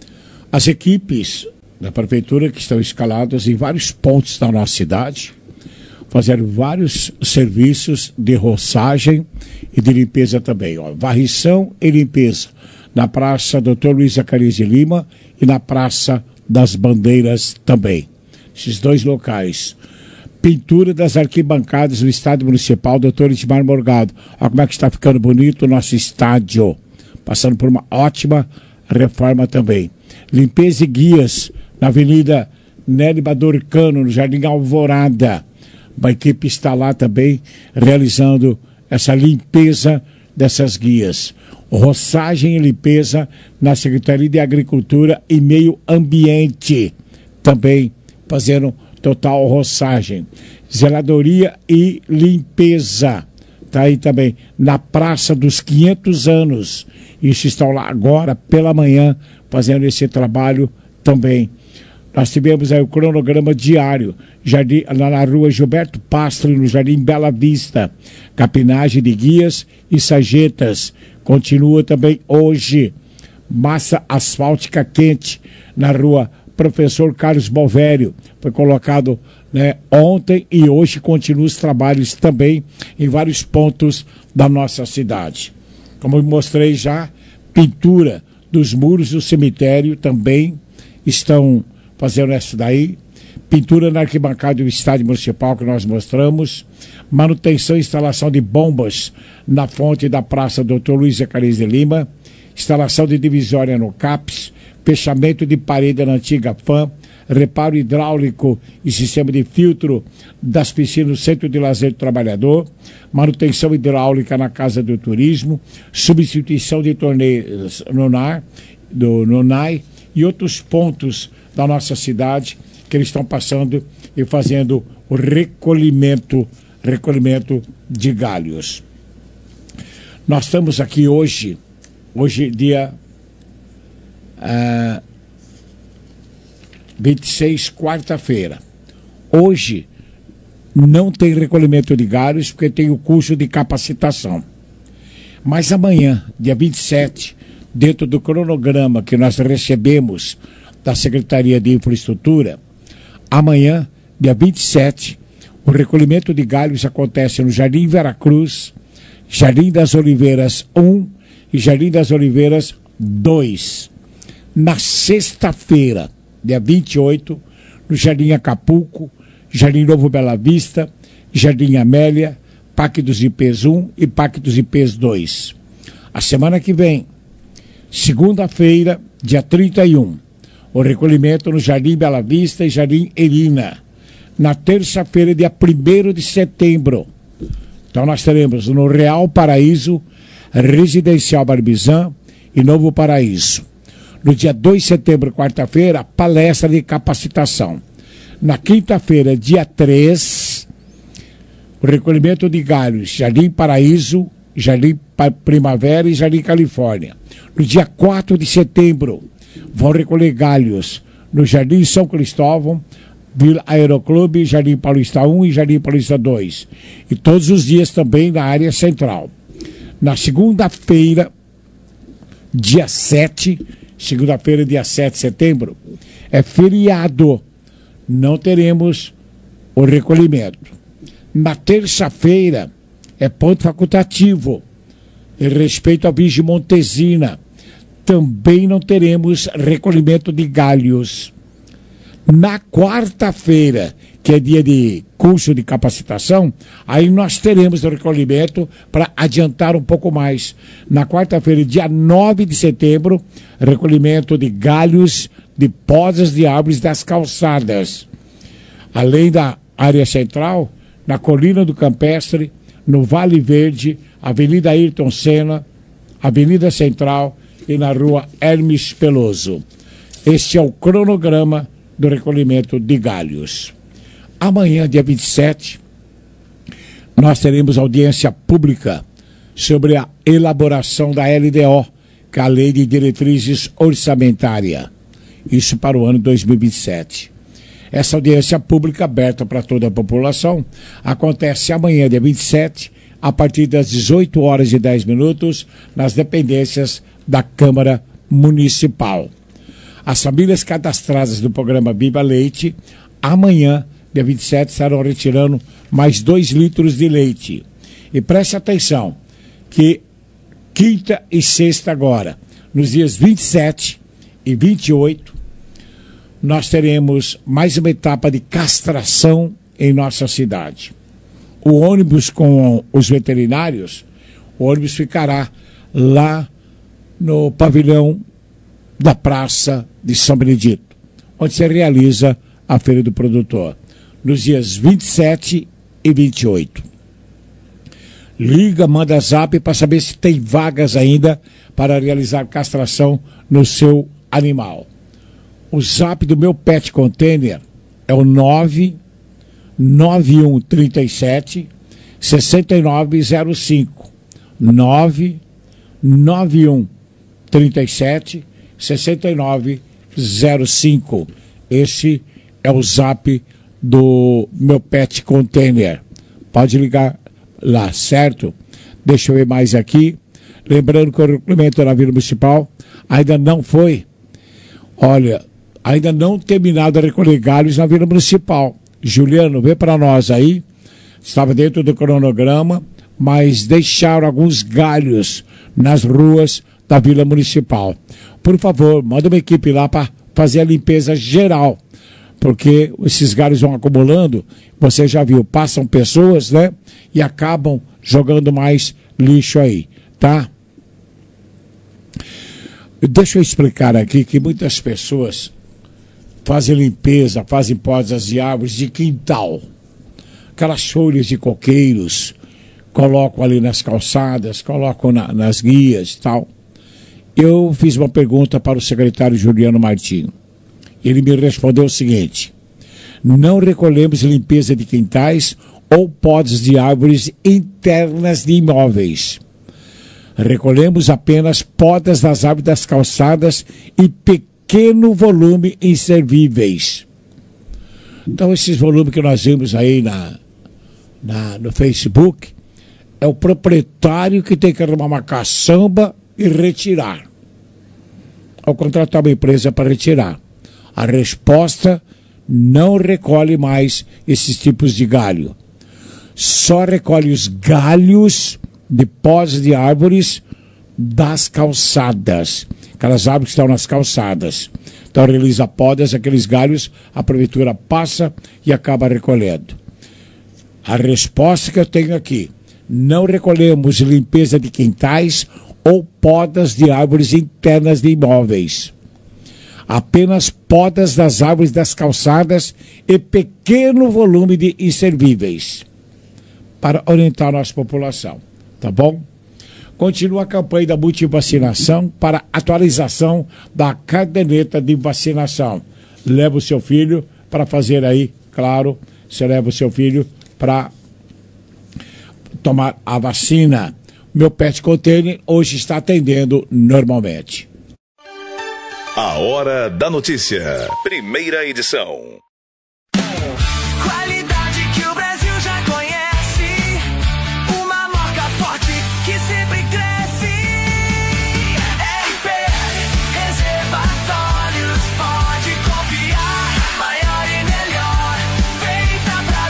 As equipes da prefeitura que estão escaladas em vários pontos da nossa cidade, fazendo vários serviços de roçagem e de limpeza também. Ó. Varrição e limpeza na Praça doutor Luiz Zacarias de Lima e na Praça das Bandeiras também. Esses dois locais. Pintura das arquibancadas do Estádio Municipal doutor Edmar Morgado. Olha como é que está ficando bonito o nosso estádio. Passando por uma ótima reforma também. Limpeza e guias na Avenida Nery Badorcano, no Jardim Alvorada. Uma equipe está lá também realizando essa limpeza dessas guias. Roçagem e limpeza na Secretaria de Agricultura e Meio Ambiente. Também fazendo total roçagem. Zeladoria e limpeza. Está aí também na Praça dos quinhentos anos. Isso estão lá agora pela manhã fazendo esse trabalho também. Nós tivemos aí o cronograma diário, jardim, lá na rua Gilberto Pastro, no Jardim Bela Vista. Capinagem de guias e sarjetas. Continua também hoje. Massa asfáltica quente na rua Professor Carlos Bovério. Foi colocado, né, ontem e hoje continuam os trabalhos também em vários pontos da nossa cidade. Como eu mostrei já, pintura dos muros do cemitério também estão fazendo isso daí. Pintura na arquibancada do Estádio Municipal que nós mostramos. Manutenção e instalação de bombas na fonte da Praça doutor Luiz Zacarias de Lima. Instalação de divisória no CAPS. Fechamento de parede na antiga F A M, reparo hidráulico e sistema de filtro das piscinas no Centro de Lazer do Trabalhador, manutenção hidráulica na Casa do Turismo, substituição de torneiras no N A R, do no N A I e outros pontos da nossa cidade que eles estão passando e fazendo o recolhimento, recolhimento de galhos. Nós estamos aqui hoje, hoje dia Uh, vinte e seis, quarta-feira. Hoje não tem recolhimento de galhos porque tem o curso de capacitação. Mas amanhã, dia vinte e sete, dentro do cronograma que nós recebemos da Secretaria de Infraestrutura, amanhã, dia vinte e sete, o recolhimento de galhos acontece no Jardim Veracruz, Jardim das Oliveiras um e Jardim das Oliveiras dois. Na sexta-feira, dia vinte e oito, no Jardim Acapulco, Jardim Novo Bela Vista, Jardim Amélia, Parque dos Ipês um e Parque dos Ipês dois. A semana que vem, segunda-feira, dia trinta e um, o recolhimento no Jardim Bela Vista e Jardim Erina. Na terça-feira, dia primeiro de setembro. Então nós teremos no Real Paraíso, Residencial Barbizan e Novo Paraíso. No dia dois de setembro, quarta-feira, palestra de capacitação. Na quinta-feira, dia três, o recolhimento de galhos, Jardim Paraíso Jardim Primavera e Jardim Califórnia. No dia quatro de setembro, vão recolher galhos no Jardim São Cristóvão, Vila Aeroclube, Jardim Paulista um e Jardim Paulista dois. E todos os dias também na área central. Na segunda-feira, dia sete, segunda-feira, dia sete de setembro, é feriado. Não teremos o recolhimento. Na terça-feira, é ponto facultativo. Em respeito à Virgem Montesina, também não teremos recolhimento de galhos. Na quarta-feira, que é dia de curso de capacitação, aí nós teremos o recolhimento para adiantar um pouco mais. Na quarta-feira, dia nove de setembro, recolhimento de galhos de podas de árvores das calçadas. Além da área central, na Colina do Campestre, no Vale Verde, Avenida Ayrton Senna, Avenida Central e na Rua Hermes Peloso. Este é o cronograma do recolhimento de galhos. Amanhã, dia vinte e sete, nós teremos audiência pública sobre a elaboração da L D O, que é a Lei de Diretrizes Orçamentária. Isso para o ano dois mil e vinte e sete. Essa audiência pública aberta para toda a população acontece amanhã, dia vinte e sete, a partir das dezoito horas e dez minutos, nas dependências da Câmara Municipal. As famílias cadastradas do programa Viva Leite, amanhã, dia vinte e sete, estarão retirando mais dois litros de leite. E preste atenção, que quinta e sexta agora, nos dias vinte e sete e vinte e oito, nós teremos mais uma etapa de castração em nossa cidade. O ônibus com os veterinários, o ônibus ficará lá no pavilhão da Praça de São Benedito, onde se realiza a Feira do Produtor, nos dias vinte e sete e vinte e oito. Liga, manda zap para saber se tem vagas ainda para realizar castração no seu animal. O zap do meu Pet Container é o nove nove um três sete seis nove zero cinco. nove nove um três sete seis nove zero cinco. Esse é o zap do meu Pet Container. Pode ligar lá, certo? Deixa eu ver mais aqui. Lembrando que o recolhimento na Vila Municipal ainda não foi. Olha, ainda não terminado a recolher galhos na Vila Municipal. Juliano, vê para nós aí. Estava dentro do cronograma, mas deixaram alguns galhos nas ruas da Vila Municipal. Por favor, manda uma equipe lá para fazer a limpeza geral, porque esses galhos vão acumulando, você já viu, passam pessoas, né? E acabam jogando mais lixo aí, tá? Deixa eu explicar aqui que muitas pessoas fazem limpeza, fazem podas de árvores de quintal. Aquelas folhas de coqueiros, colocam ali nas calçadas, colocam na, nas guias e tal. Eu fiz uma pergunta para o secretário Juliano Martins. Ele me respondeu o seguinte: não recolhemos limpeza de quintais ou podas de árvores internas de imóveis. Recolhemos apenas podas das árvores das calçadas e pequeno volume inservíveis. Então, esses volumes que nós vimos aí na, na, no Facebook, é o proprietário que tem que arrumar uma caçamba e retirar. Ou contratar uma empresa para retirar. A resposta: não recolhe mais esses tipos de galho. Só recolhe os galhos de podas de árvores das calçadas. Aquelas árvores que estão nas calçadas. Então realiza podas, aqueles galhos, a prefeitura passa e acaba recolhendo. A resposta que eu tenho aqui: não recolhemos limpeza de quintais ou podas de árvores internas de imóveis. Apenas podas das árvores das calçadas e pequeno volume de inservíveis, para orientar a nossa população, tá bom? Continua a campanha da multivacinação para atualização da caderneta de vacinação. Leva o seu filho para fazer aí, claro, você leva o seu filho para tomar a vacina. Meu Pet Container hoje está atendendo normalmente. A Hora da Notícia. Primeira edição. Qualidade que o Brasil já conhece. Uma marca forte que sempre cresce. R P Reservatórios, pode confiar. Maior e melhor, feita pra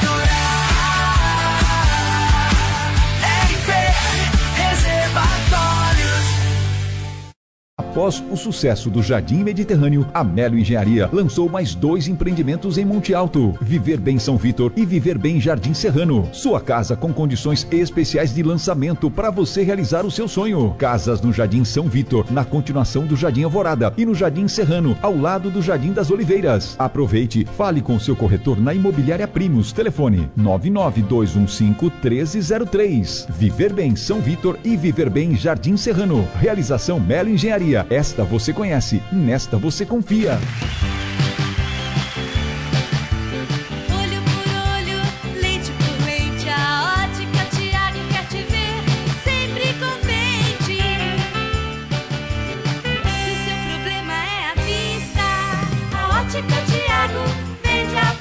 durar. R P Reservatórios. Após o sucesso do Jardim Mediterrâneo, a Melo Engenharia lançou mais dois empreendimentos em Monte Alto: Viver Bem São Vitor e Viver Bem Jardim Serrano. Sua casa com condições especiais de lançamento para você realizar o seu sonho. Casas no Jardim São Vitor, na continuação do Jardim Alvorada, e no Jardim Serrano, ao lado do Jardim das Oliveiras. Aproveite, fale com seu corretor na Imobiliária Primos. Telefone nove nove dois um cinco um três zero três. Viver Bem São Vitor e Viver Bem Jardim Serrano. Realização Melo Engenharia. Esta você conhece, nesta você confia. Olho por olho, leite por leite, a Ótica Tiago quer te ver sempre contente. Se o seu problema é a vista, a Ótica Tiago vende a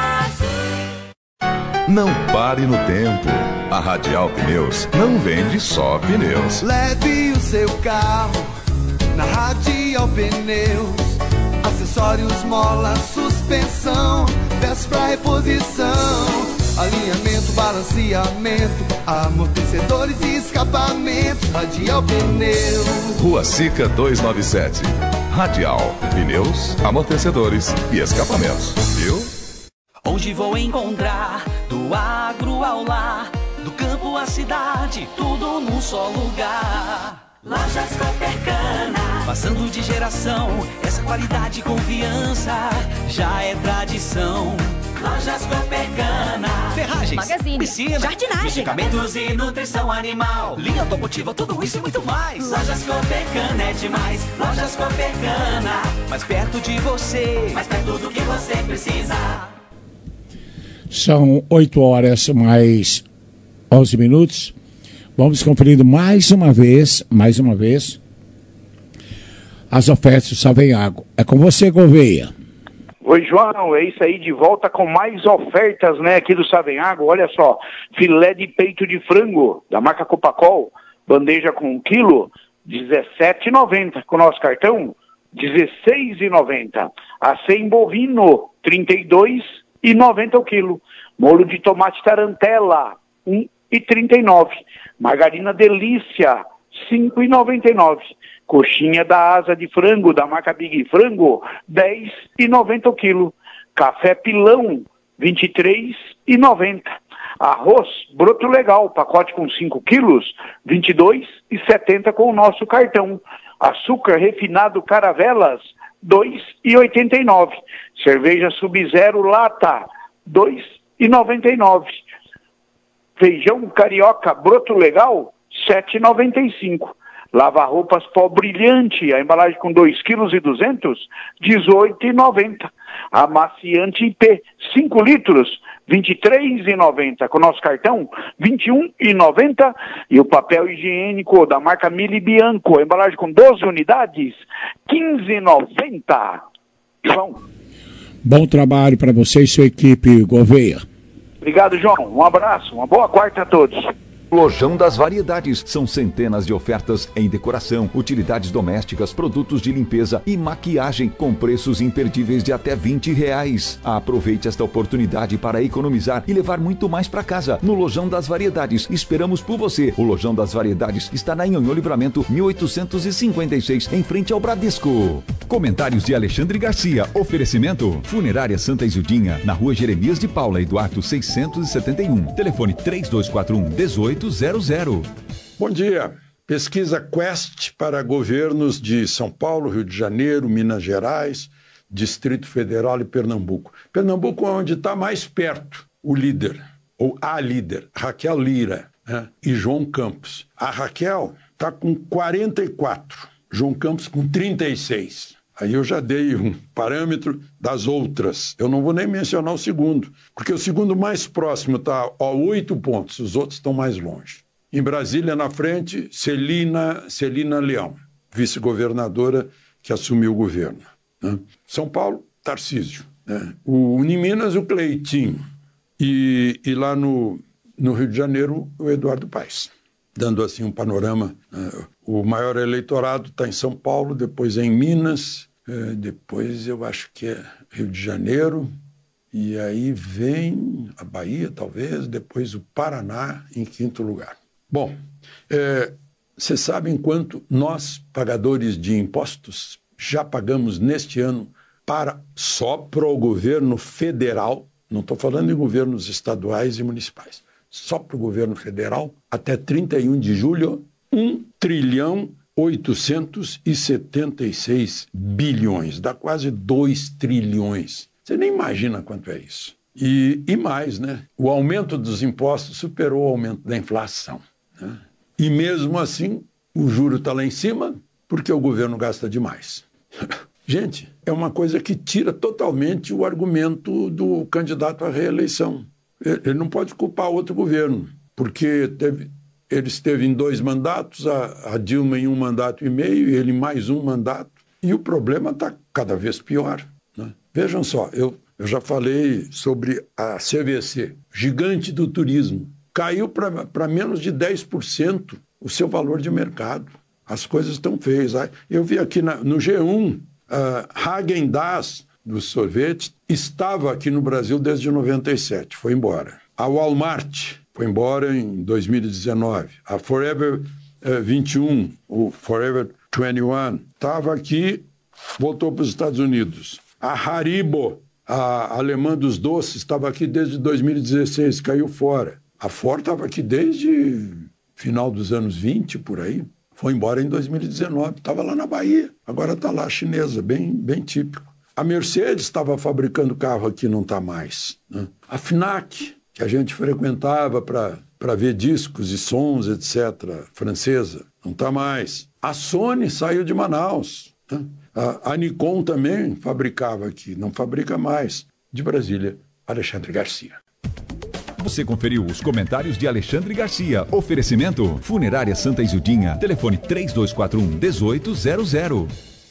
prazo. Não pare no tempo. A Radial Pneus não vende só pneus. Leve o seu carro na Radial Pneus. Acessórios, mola, suspensão, peças pra reposição, alinhamento, balanceamento, amortecedores e escapamentos. Radial Pneus. Rua Sica duzentos e noventa e sete. Radial Pneus, amortecedores e escapamentos. Viu? Onde vou encontrar do agro ao lar, do campo à cidade, tudo num só lugar. Lojas Coopercana, passando de geração, essa qualidade e confiança já é tradição. Lojas Coopercana, ferragens, Magazine, piscina, jardinagem, medicamentos e nutrição animal, linha automotiva, tudo isso e muito mais. Lojas Coopercana é demais. Lojas Coopercana, mais perto de você, mais perto do que você precisa. São oito horas mais onze minutos. Vamos conferindo mais uma vez, mais uma vez, as ofertas do Savenhago. É com você, Gouveia. Oi, João, é isso aí, de volta com mais ofertas, né, aqui do Savenhago. Olha só, filé de peito de frango, da marca Copacol, bandeja com um quilo, dezessete reais e noventa centavos. Com o nosso cartão, dezesseis reais e noventa centavos. Acém bovino, trinta e dois reais e noventa centavos o quilo. Molho de tomate tarantela, um real e trinta e nove centavos. Margarina Delícia, cinco reais e noventa e nove centavos. Coxinha da asa de frango, da marca Big Frango, dez reais e noventa centavos o quilo. Café Pilão, vinte e três reais e noventa centavos. Arroz Broto Legal, pacote com cinco quilos, vinte e dois reais e setenta centavos com o nosso cartão. Açúcar refinado Caravelas, dois reais e oitenta e nove centavos. Cerveja Sub-Zero Lata, dois reais e noventa e nove centavos. Feijão carioca broto legal, sete reais e noventa e cinco centavos. Lava-roupas pó brilhante, a embalagem com dois quilos e duzentos, dezoito reais e noventa centavos. Amaciante I P, cinco litros, vinte e três reais e noventa centavos. Com nosso cartão, vinte e um reais e noventa centavos. E o papel higiênico da marca Mili Bianco, a embalagem com doze unidades, quinze reais e noventa centavos. João. Bom trabalho para você e sua equipe, Gouveia. Obrigado, João. Um abraço, uma boa quarta a todos. Lojão das Variedades. São centenas de ofertas em decoração, utilidades domésticas, produtos de limpeza e maquiagem com preços imperdíveis de até vinte reais. Aproveite esta oportunidade para economizar e levar muito mais para casa. No Lojão das Variedades, esperamos por você. O Lojão das Variedades está na Nhonhô Livramento mil oitocentos e cinquenta e seis, em frente ao Bradesco. Comentários de Alexandre Garcia. Oferecimento: Funerária Santa Isildinha, na Rua Jeremias de Paula, Eduardo seiscentos e setenta e um. Telefone três dois quatro um, dezoito zero zero. Bom dia. Pesquisa Quest para governos de São Paulo, Rio de Janeiro, Minas Gerais, Distrito Federal e Pernambuco. Pernambuco é onde está mais perto o líder, ou a líder, Raquel Lira, né? E João Campos. A Raquel está com quarenta e quatro, João Campos com trinta e seis. Aí eu já dei um parâmetro das outras. Eu não vou nem mencionar o segundo, porque o segundo mais próximo está a oito pontos, os outros estão mais longe. Em Brasília, na frente, Celina, Celina Leão, vice-governadora que assumiu o governo. Né? São Paulo, Tarcísio. Né? O Uniminas, o Cleitinho. E, e lá no, no Rio de Janeiro, o Eduardo Paes. Dando assim um panorama. Né? O maior eleitorado está em São Paulo, depois é em Minas, é, depois eu acho que é Rio de Janeiro, e aí vem a Bahia, talvez, depois o Paraná em quinto lugar. Bom, é, vocês sabem quanto nós, pagadores de impostos, já pagamos neste ano para, só para o governo federal, não estou falando em governos estaduais e municipais, só para o governo federal, até trinta e um de julho, um trilhão oitocentos e setenta e seis bilhões, dá quase dois trilhões. Você nem imagina quanto é isso. E, e mais, né? O aumento dos impostos superou o aumento da inflação. Né? E mesmo assim, o juro está lá em cima porque o governo gasta demais. Gente, é uma coisa que tira totalmente o argumento do candidato à reeleição. Ele não pode culpar outro governo, porque teve, ele esteve em dois mandatos, a, a Dilma em um mandato e meio, e ele em mais um mandato, e o problema está cada vez pior. Né? Vejam só, eu, eu já falei sobre a C V C, gigante do turismo. Caiu para menos de dez por cento o seu valor de mercado. As coisas estão feias. Eu vi aqui na, no G um, uh, Häagen-Dazs, do sorvete, estava aqui no Brasil desde noventa e sete, foi embora. A Walmart foi embora em dois mil e dezenove. A Forever uh, vinte e um, o Forever vinte e um, estava aqui, voltou para os Estados Unidos. A Haribo, a alemã dos doces, estava aqui desde dois mil e dezesseis, caiu fora. A Ford estava aqui desde final dos anos vinte, por aí. Foi embora em dois mil e dezenove, estava lá na Bahia. Agora está lá, chinesa, bem, bem típico. A Mercedes estava fabricando carro aqui, não está mais. Né? A FNAC, que a gente frequentava para ver discos e sons, etcétera, francesa, não está mais. A Sony saiu de Manaus. Né? A, a Nikon também fabricava aqui, não fabrica mais. De Brasília, Alexandre Garcia. Você conferiu os comentários de Alexandre Garcia. Oferecimento: Funerária Santa Isildinha. Telefone três dois quatro um, um oito zero zero.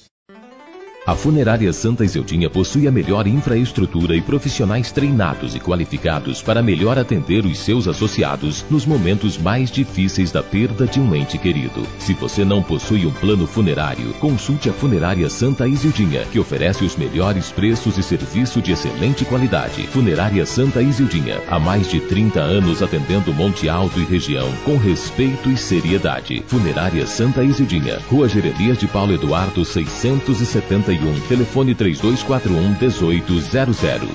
A Funerária Santa Isildinha possui a melhor infraestrutura e profissionais treinados e qualificados para melhor atender os seus associados nos momentos mais difíceis da perda de um ente querido. Se você não possui um plano funerário, consulte a Funerária Santa Isildinha, que oferece os melhores preços e serviço de excelente qualidade. Funerária Santa Isildinha, há mais de trinta anos atendendo Monte Alto e região com respeito e seriedade. Funerária Santa Isildinha, Rua Jeremias de Paulo Eduardo seiscentos e setenta e um, telefone três dois quatro um, um oito zero zero.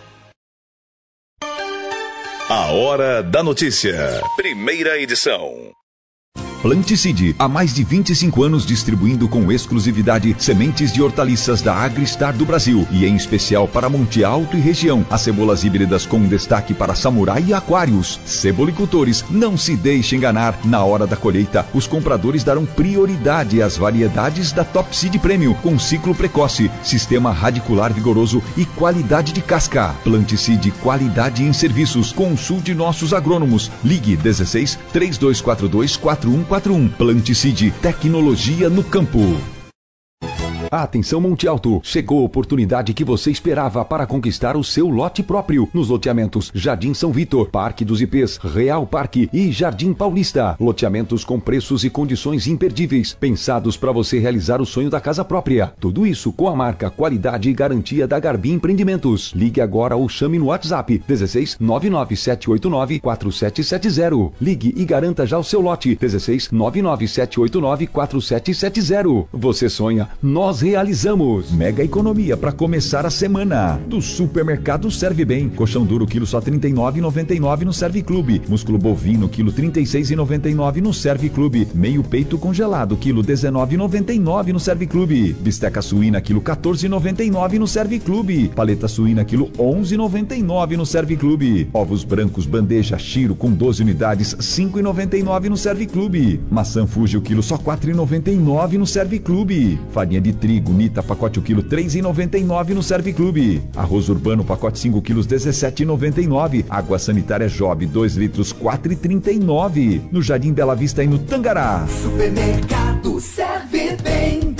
A Hora da Notícia, primeira edição. Planticide, há mais de vinte e cinco anos distribuindo com exclusividade sementes de hortaliças da Agristar do Brasil e em especial para Monte Alto e região. As cebolas híbridas com destaque para Samurai e Aquários. Cebolicultores, não se deixe enganar. Na hora da colheita, os compradores darão prioridade às variedades da Top Seed Premium com ciclo precoce, sistema radicular vigoroso e qualidade de casca. Planticide, qualidade em serviços. Consulte nossos agrônomos. Ligue dezesseis, três dois quatro dois, quatro um quatro um. Planticide, tecnologia no campo. Atenção Monte Alto, chegou a oportunidade que você esperava para conquistar o seu lote próprio nos loteamentos Jardim São Vitor, Parque dos I Pês, Real Parque e Jardim Paulista. Loteamentos com preços e condições imperdíveis, pensados para você realizar o sonho da casa própria. Tudo isso com a marca, qualidade e garantia da Garbi Empreendimentos. Ligue agora ou chame no WhatsApp dezesseis, nove nove sete oito nove, quatro sete sete zero. Ligue e garanta já o seu lote dezesseis, nove nove sete oito nove, quatro sete sete zero. Você sonha, nós realizamos. Mega economia para começar a semana. Do Supermercado Serve Bem. Colchão duro quilo só trinta e nove reais e noventa e nove centavos no Serve Clube. Músculo bovino quilo trinta e seis reais e noventa e nove centavos no Serve Clube. Meio peito congelado quilo dezenove reais e noventa e nove centavos no Serve Clube. Bisteca suína quilo quatorze reais e noventa e nove centavos no Serve Clube. Paleta suína quilo onze reais e noventa e nove centavos no Serve Clube. Ovos brancos bandeja Chiro com doze unidades cinco reais e noventa e nove centavos no Serve Clube. Maçã Fuji o quilo só quatro reais e noventa e nove centavos no Serve Clube. Farinha de trigo trigo Nita pacote um quilo três reais e noventa e nove no Serviclube. Arroz urbano pacote cinco quilos dezessete reais e noventa e nove. Água sanitária Job dois litros quatro reais e trinta e nove. No Jardim Bela Vista e no Tangará. Supermercado Serve Bem.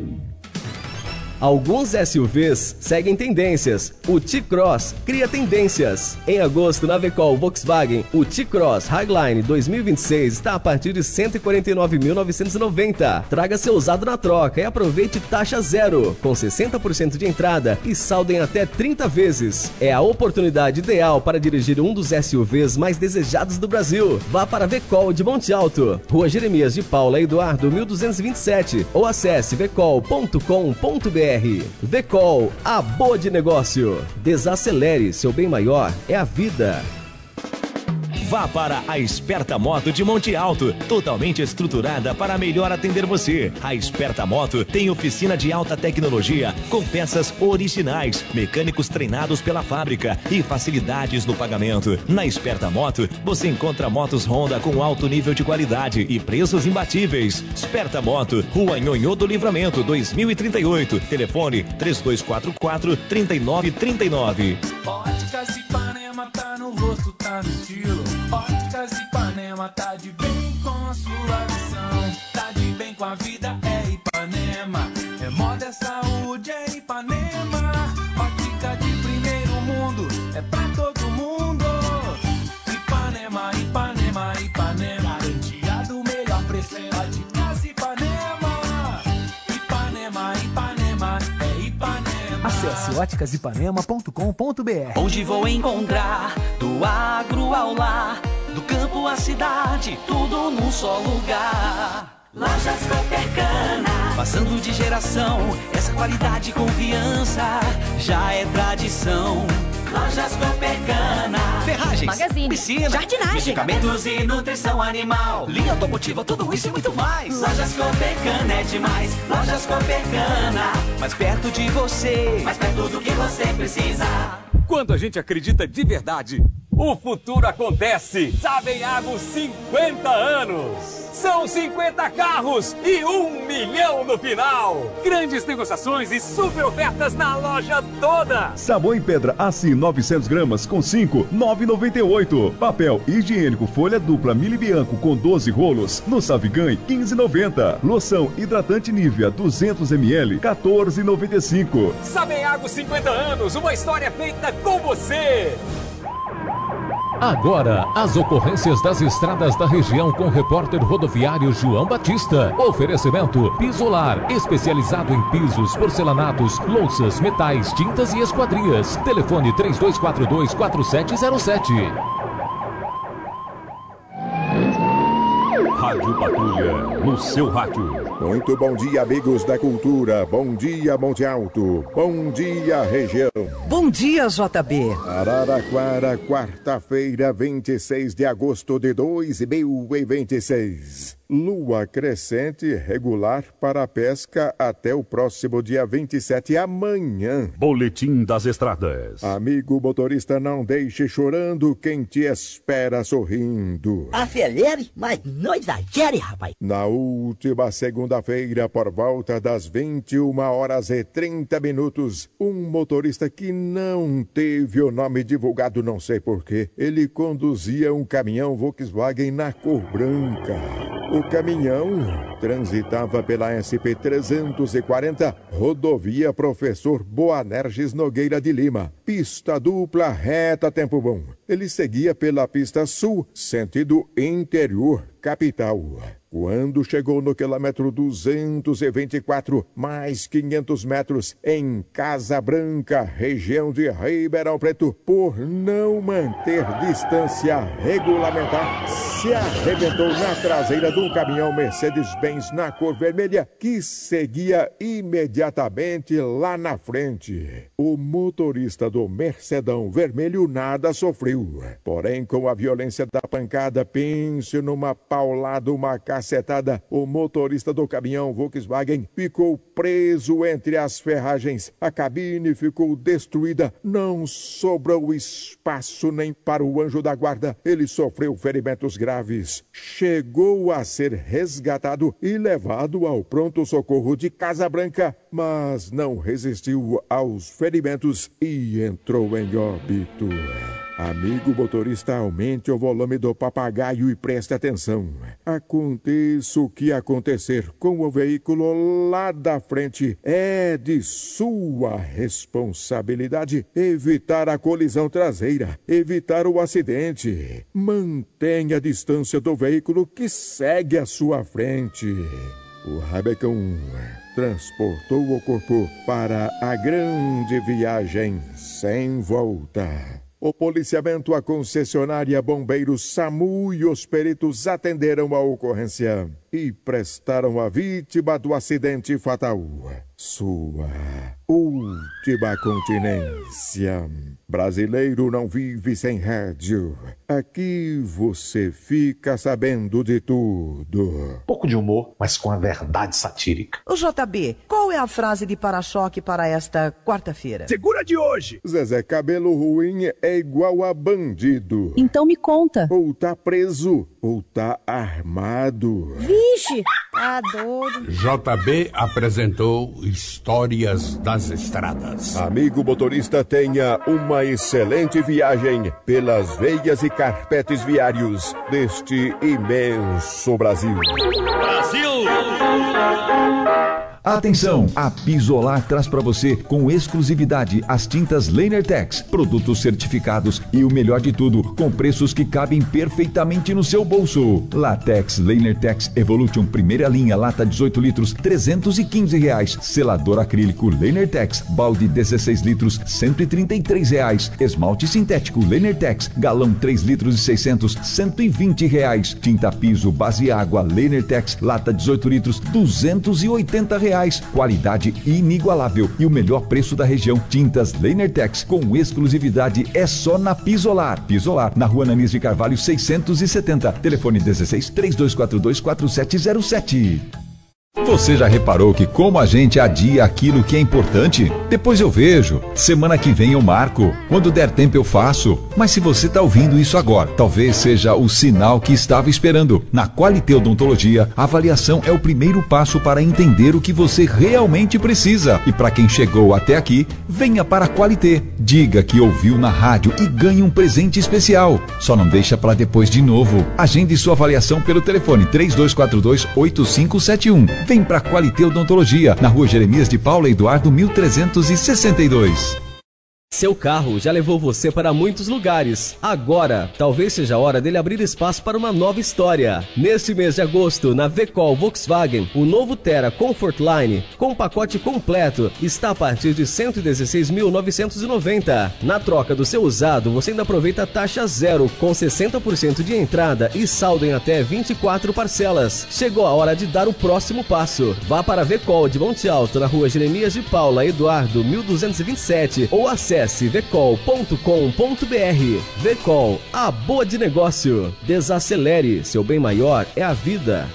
Alguns S U Vs seguem tendências. O T-Cross cria tendências. Em agosto, na Vecol Volkswagen, o T-Cross Highline dois mil e vinte e seis está a partir de cento e quarenta e nove mil novecentos e noventa. Traga seu usado na troca e aproveite taxa zero, com sessenta por cento de entrada e saldo em até trinta vezes. É a oportunidade ideal para dirigir um dos S U Vs mais desejados do Brasil. Vá para a Vecol de Monte Alto, Rua Jeremias de Paula Eduardo mil duzentos e vinte e sete, ou acesse vecol ponto com ponto br. Vecol, a boa de negócio. Desacelere, seu bem maior é a vida. Vá para a Esperta Moto de Monte Alto, totalmente estruturada para melhor atender você. A Esperta Moto tem oficina de alta tecnologia, com peças originais, mecânicos treinados pela fábrica e facilidades no pagamento. Na Esperta Moto, você encontra motos Honda com alto nível de qualidade e preços imbatíveis. Esperta Moto, Rua Nhonhô do Livramento, dois mil e trinta e oito. Telefone três dois quatro quatro, três nove três nove. Óticas Ipanema tá no rosto, tá no estilo. Óticas Ipanema tá de bem com a sua visão. Tá de bem com a vida, é Ipanema. É moda, é saúde, é Ipanema. Ótica de primeiro mundo, é pra todo mundo. Ipanema, Ipanema, Ipanema. Garantia do melhor preço, é Óticas Ipanema. Ipanema, Ipanema, é Ipanema. Acesse óticas ipanema ponto com ponto br. Onde vou encontrar do agro ao lar, do campo à cidade, tudo num só lugar. Lojas Coopercana, passando de geração, essa qualidade e confiança já é tradição. Lojas Coopercana, ferragens, magazine, piscina, jardinagem, medicamentos e nutrição animal, linha automotiva, tudo isso e muito mais. Lojas Coopercana é demais. Lojas Coopercana, mais perto de você, mais perto do que você precisa. Quando a gente acredita de verdade, o futuro acontece. Sabenhago cinquenta anos. São cinquenta carros e um milhão no final. Grandes negociações e super ofertas na loja toda. Sabão em pedra assim novecentos gramas com cinco reais e novecentos e noventa e oito. Papel higiênico folha dupla Mili Bianco com doze rolos no Savigan quinze reais e noventa. Loção hidratante Nivea duzentos mililitros quatorze reais e noventa e cinco. Sabenhago cinquenta anos, uma história feita com você. Agora, as ocorrências das estradas da região com o repórter rodoviário João Batista. Oferecimento Pisolar, especializado em pisos, porcelanatos, louças, metais, tintas e esquadrias. Telefone três dois quatro dois, quatro sete zero sete. Rádio Patrulha, no seu rádio. Muito bom dia, amigos da cultura. Bom dia, Monte Alto. Bom dia, região. Bom dia, J B. Araraquara, quarta-feira, vinte e seis de agosto de dois mil e vinte e seis. Lua crescente regular para a pesca até o próximo dia vinte e sete, amanhã. Boletim das Estradas. Amigo motorista, não deixe chorando quem te espera sorrindo. Acelere, mas não exagere, rapaz. Na última segunda-feira, por volta das vinte e uma horas e trinta minutos, um motorista que não teve o nome divulgado, não sei porquê, ele conduzia um caminhão Volkswagen na cor branca. O caminhão transitava pela S P trezentos e quarenta, rodovia Professor Boanerges Nogueira de Lima, pista dupla reta tempo bom. Ele seguia pela pista sul, sentido interior, capital. Quando chegou no quilômetro duzentos e vinte e quatro, mais quinhentos metros, em Casa Branca, região de Ribeirão Preto, por não manter distância regulamentar, se arrebentou na traseira de um caminhão Mercedes-Benz na cor vermelha, que seguia imediatamente lá na frente. O motorista do do Mercedão vermelho nada sofreu. Porém, com a violência da pancada, pense numa paulada, uma cacetada, o motorista do caminhão Volkswagen ficou preso entre as ferragens. A cabine ficou destruída, não sobrou espaço nem para o anjo da guarda. Ele sofreu ferimentos graves, chegou a ser resgatado e levado ao pronto-socorro de Casa Branca, mas não resistiu aos ferimentos e entrou em óbito. Amigo motorista, aumente o volume do papagaio e preste atenção. Aconteça o que acontecer com o veículo lá da frente, é de sua responsabilidade evitar a colisão traseira, evitar o acidente. Mantenha a distância do veículo que segue à sua frente. O Rabecão transportou o corpo para a grande viagem sem volta. O policiamento, a concessionária, bombeiros, SAMU e os peritos atenderam a ocorrência e prestaram a vítima do acidente fatal sua última continência. Brasileiro não vive sem rádio. Aqui você fica sabendo de tudo. Pouco de humor, mas com a verdade satírica. Ô J B, qual é a frase de para-choque para esta quarta-feira? Segura de hoje. Zezé, cabelo ruim é igual a bandido. Então me conta. Ou tá preso, ou tá armado. Vixe, tá doido. J B apresentou Histórias das Estradas. Amigo motorista, tenha uma excelente viagem pelas veias e carpetes viários deste imenso Brasil. Brasil! Atenção! A Pisolar traz para você com exclusividade as tintas LanerTex, produtos certificados e o melhor de tudo, com preços que cabem perfeitamente no seu bolso. Latex LanerTex Evolution primeira linha, lata dezoito litros, trezentos e quinze reais. Selador acrílico LanerTex, balde dezesseis litros, cento e trinta e três reais. Esmalte sintético LanerTex, galão três litros e seiscentos, cento e vinte reais. Tinta piso base água LanerTex, lata dezoito litros, duzentos e oitenta reais. Qualidade inigualável e o melhor preço da região. Tintas LanerTex com exclusividade é só na Pisolar. Pisolar, na rua Ananias de Carvalho seiscentos e setenta. Telefone dezesseis, três dois quatro dois, quatro sete zero sete. Você já reparou que como a gente adia aquilo que é importante? Depois eu vejo, semana que vem eu marco, quando der tempo eu faço. Mas se você está ouvindo isso agora, talvez seja o sinal que estava esperando. Na Qualité Odontologia, a avaliação é o primeiro passo para entender o que você realmente precisa. E para quem chegou até aqui, venha para a Qualité. Diga que ouviu na rádio e ganhe um presente especial. Só não deixa para depois de novo. Agende sua avaliação pelo telefone três dois quatro dois, oito cinco sete um. Vem pra Qualité Odontologia, na rua Jeremias de Paula Eduardo mil trezentos e sessenta e dois. Seu carro já levou você para muitos lugares. Agora, talvez seja a hora dele abrir espaço para uma nova história. Neste mês de agosto, na Vecol Volkswagen, o novo Terra Comfort Line, com pacote completo, está a partir de cento e dezesseis mil novecentos e noventa reais. Na troca do seu usado, você ainda aproveita a taxa zero, com sessenta por cento de entrada e saldo em até vinte e quatro parcelas. Chegou a hora de dar o próximo passo. Vá para a Vecol de Monte Alto, na rua Jeremias de Paula Eduardo mil duzentos e vinte e sete, ou acesse vecol ponto com ponto br. Vecol, a boa de negócio. Desacelere, seu bem maior é a vida.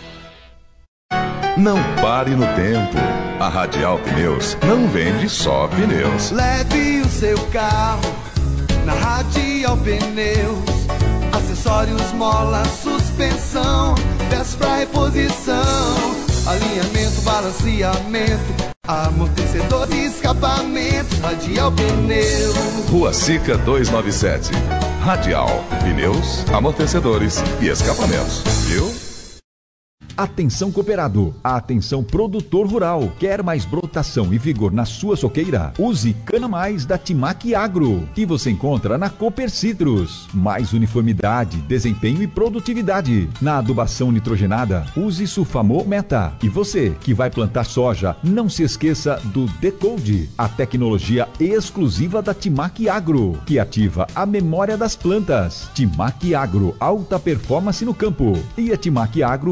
Não pare no tempo. A Radial Pneus não vende só pneus. Leve o seu carro na Radial Pneus. Acessórios, mola, suspensão, peças pra reposição, alinhamento, balanceamento, amortecedor e escapamento. Radial Pneus. Rua Sica duzentos e noventa e sete. Radial Pneus, amortecedores e escapamentos. Viu? Atenção cooperado, atenção produtor rural. Quer mais brotação e vigor na sua soqueira? Use Cana Mais da Timac Agro, que você encontra na Cooper Citrus. Mais uniformidade, desempenho e produtividade. Na adubação nitrogenada, use Sulfamo Meta. E você que vai plantar soja, não se esqueça do Decode, a tecnologia exclusiva da Timac Agro, que ativa a memória das plantas. Timac Agro, alta performance no campo. E a Timac Agro você encontra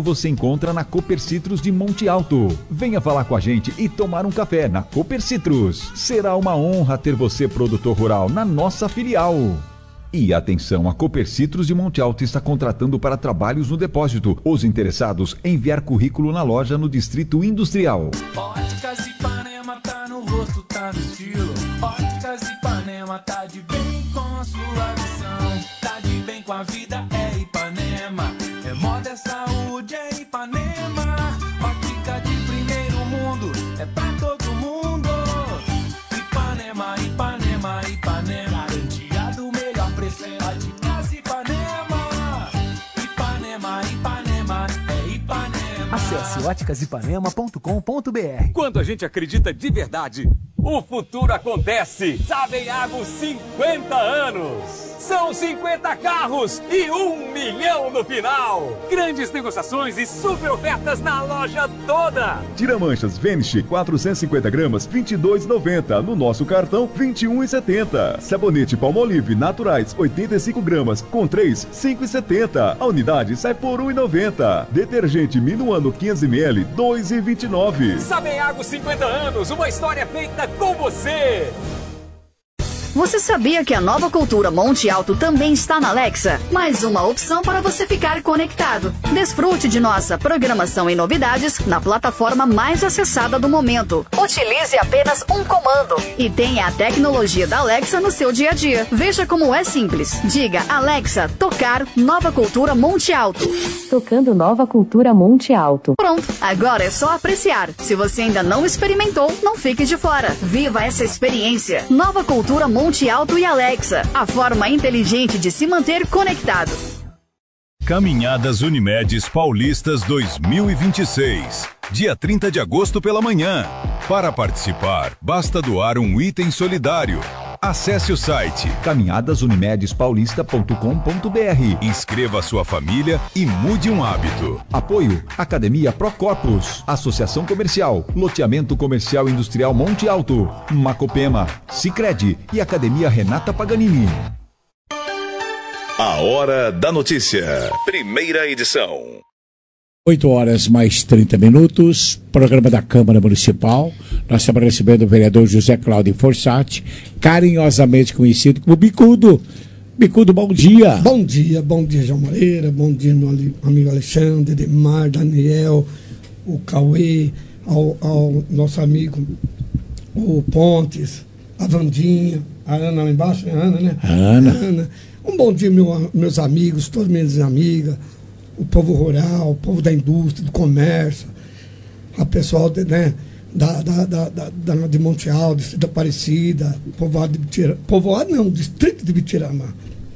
encontra na Cooper Citrus de Monte Alto. Venha falar com a gente e tomar um café na Cooper Citrus. Será uma honra ter você, produtor rural, na nossa filial. E atenção, a Cooper Citrus de Monte Alto está contratando para trabalhos no depósito. Os interessados, enviar currículo na loja no Distrito Industrial. Óticas Ipanema tá no rosto, tá no estilo. Óticas Ipanema tá de bem com a sua visão. Tá de bem com a vida, é Ipanema. É moda, é saúde, é Ipanema. Ótica de primeiro mundo, é pra todo mundo. Ipanema, Ipanema, Ipanema. Garantia do melhor preço, é Óticas Ipanema. Ipanema, Ipanema, é Ipanema. Acesse óticas ipanema ponto com ponto b r. Quando a gente acredita de verdade, o futuro acontece. Savenhago, cinquenta anos. São cinquenta carros e um milhão no final. Grandes negociações e super ofertas na loja toda. Tira-manchas Vanish quatrocentos e cinquenta gramas, vinte e dois reais e noventa centavos. No nosso cartão, vinte e um reais e setenta centavos. Sabonete Palmolive Naturais oitenta e cinco gramas com três, cinco reais e setenta centavos. A unidade sai por um real e noventa centavos. Detergente Minuano quinhentos mililitros, dois reais e vinte e nove centavos. Savenhago, cinquenta anos, uma história feita com você. Você sabia que a Nova Cultura Monte Alto também está na Alexa? Mais uma opção para você ficar conectado. Desfrute de nossa programação e novidades na plataforma mais acessada do momento. Utilize apenas um comando e tenha a tecnologia da Alexa no seu dia a dia. Veja como é simples. Diga Alexa, tocar Nova Cultura Monte Alto. Tocando Nova Cultura Monte Alto. Pronto, agora é só apreciar. Se você ainda não experimentou, não fique de fora. Viva essa experiência. Nova Cultura Monte Alto e Alexa, a forma inteligente de se manter conectado. Caminhadas Unimedes Paulistas dois mil e vinte e seis. Dia trinta de agosto pela manhã. Para participar, basta doar um item solidário. Acesse o site caminhadas unimedes paulista ponto com ponto b r. Inscreva sua família e mude um hábito. Apoio Academia Procorpus, Associação Comercial, Loteamento Comercial Industrial Monte Alto, Macopema, Sicredi e Academia Renata Paganini. A Hora da Notícia. Primeira edição. oito horas mais trinta minutos, programa da Câmara Municipal. Nós estamos recebendo o vereador José Cláudio Fossati, carinhosamente conhecido como Bicudo. Bicudo, bom dia. Bom dia, bom dia, João Moreira, bom dia, meu amigo Alexandre, Edmar, Daniel, o Cauê, ao, ao nosso amigo o Pontes, a Vandinha, a Ana lá embaixo, é a Ana, né? Ana. Ana. Um bom dia, meu, meus amigos, todas minhas amigas, o povo rural, o povo da indústria, do comércio, a pessoal de, né, da, da, da, da, de Monte Alto, Distrito Aparecida, povoado de Bitirama, povoado não, Distrito de Bitirama.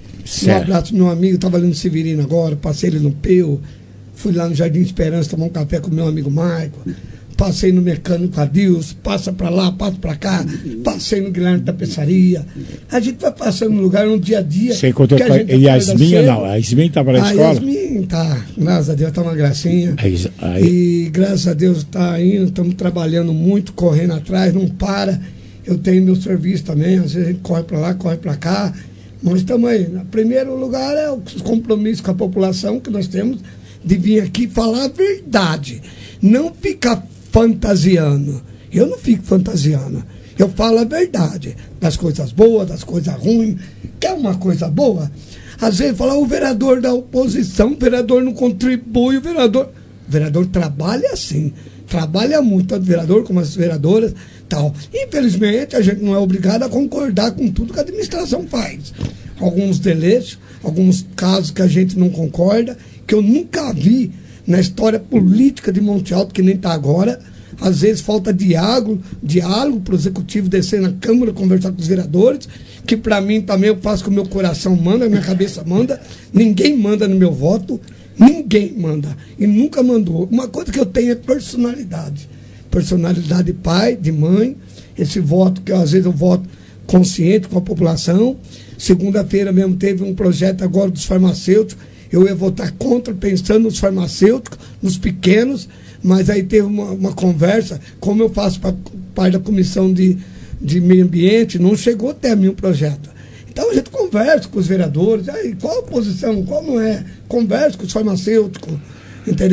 Um abraço, meu amigo, estava ali no Severino agora, passei ele no Peu, fui lá no Jardim Esperança tomar um café com meu amigo Maico, passei no Mecânico Adilson, passa para lá, passa para cá, passei no Guilherme da Tapeçaria. A gente vai passando no lugar, no dia a dia. Você encontrou com a Yasmin ou não? A Yasmin estava na a escola? A Yasmin tá, graças a Deus, está uma gracinha. Aí, aí. E graças a Deus está indo, estamos trabalhando muito, correndo atrás, não para. Eu tenho meu serviço também, às vezes a gente corre para lá, corre para cá. Mas estamos aí. O primeiro lugar é os compromissos com a população que nós temos de vir aqui falar a verdade. Não ficar fantasiando. Eu não fico fantasiando. Eu falo a verdade. Das coisas boas, das coisas ruins. Quer uma coisa boa? Às vezes fala, o vereador da oposição, o vereador não contribui, o vereador... O vereador trabalha assim. Trabalha muito, tanto o vereador como as vereadoras, tal. Infelizmente, a gente não é obrigado a concordar com tudo que a administração faz. Alguns deletes, alguns casos que a gente não concorda, que eu nunca vi na história política de Monte Alto, que nem está agora. Às vezes falta diálogo, diálogo para o executivo descer na Câmara, conversar com os vereadores, que para mim também eu faço com o meu coração manda, a minha cabeça manda, ninguém manda no meu voto, ninguém manda, e nunca mandou. Uma coisa que eu tenho é personalidade, personalidade de pai, de mãe, esse voto que às vezes eu voto consciente com a população. Segunda-feira mesmo teve um projeto agora dos farmacêuticos, eu ia votar contra, pensando nos farmacêuticos, nos pequenos, mas aí teve uma, uma conversa, como eu faço parte da comissão de, de meio ambiente, não chegou até mim o projeto. Então a gente conversa com os vereadores, aí, qual a posição, qual não é, conversa com os farmacêuticos, entendeu?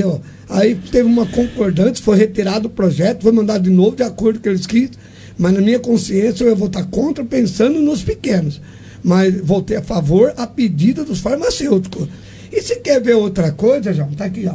Aí teve uma concordância, foi retirado o projeto, foi mandado de novo de acordo com o que eles quis, mas na minha consciência eu ia votar contra pensando nos pequenos. Mas votei a favor a pedido dos farmacêuticos. E se quer ver outra coisa, João, tá aqui, ó.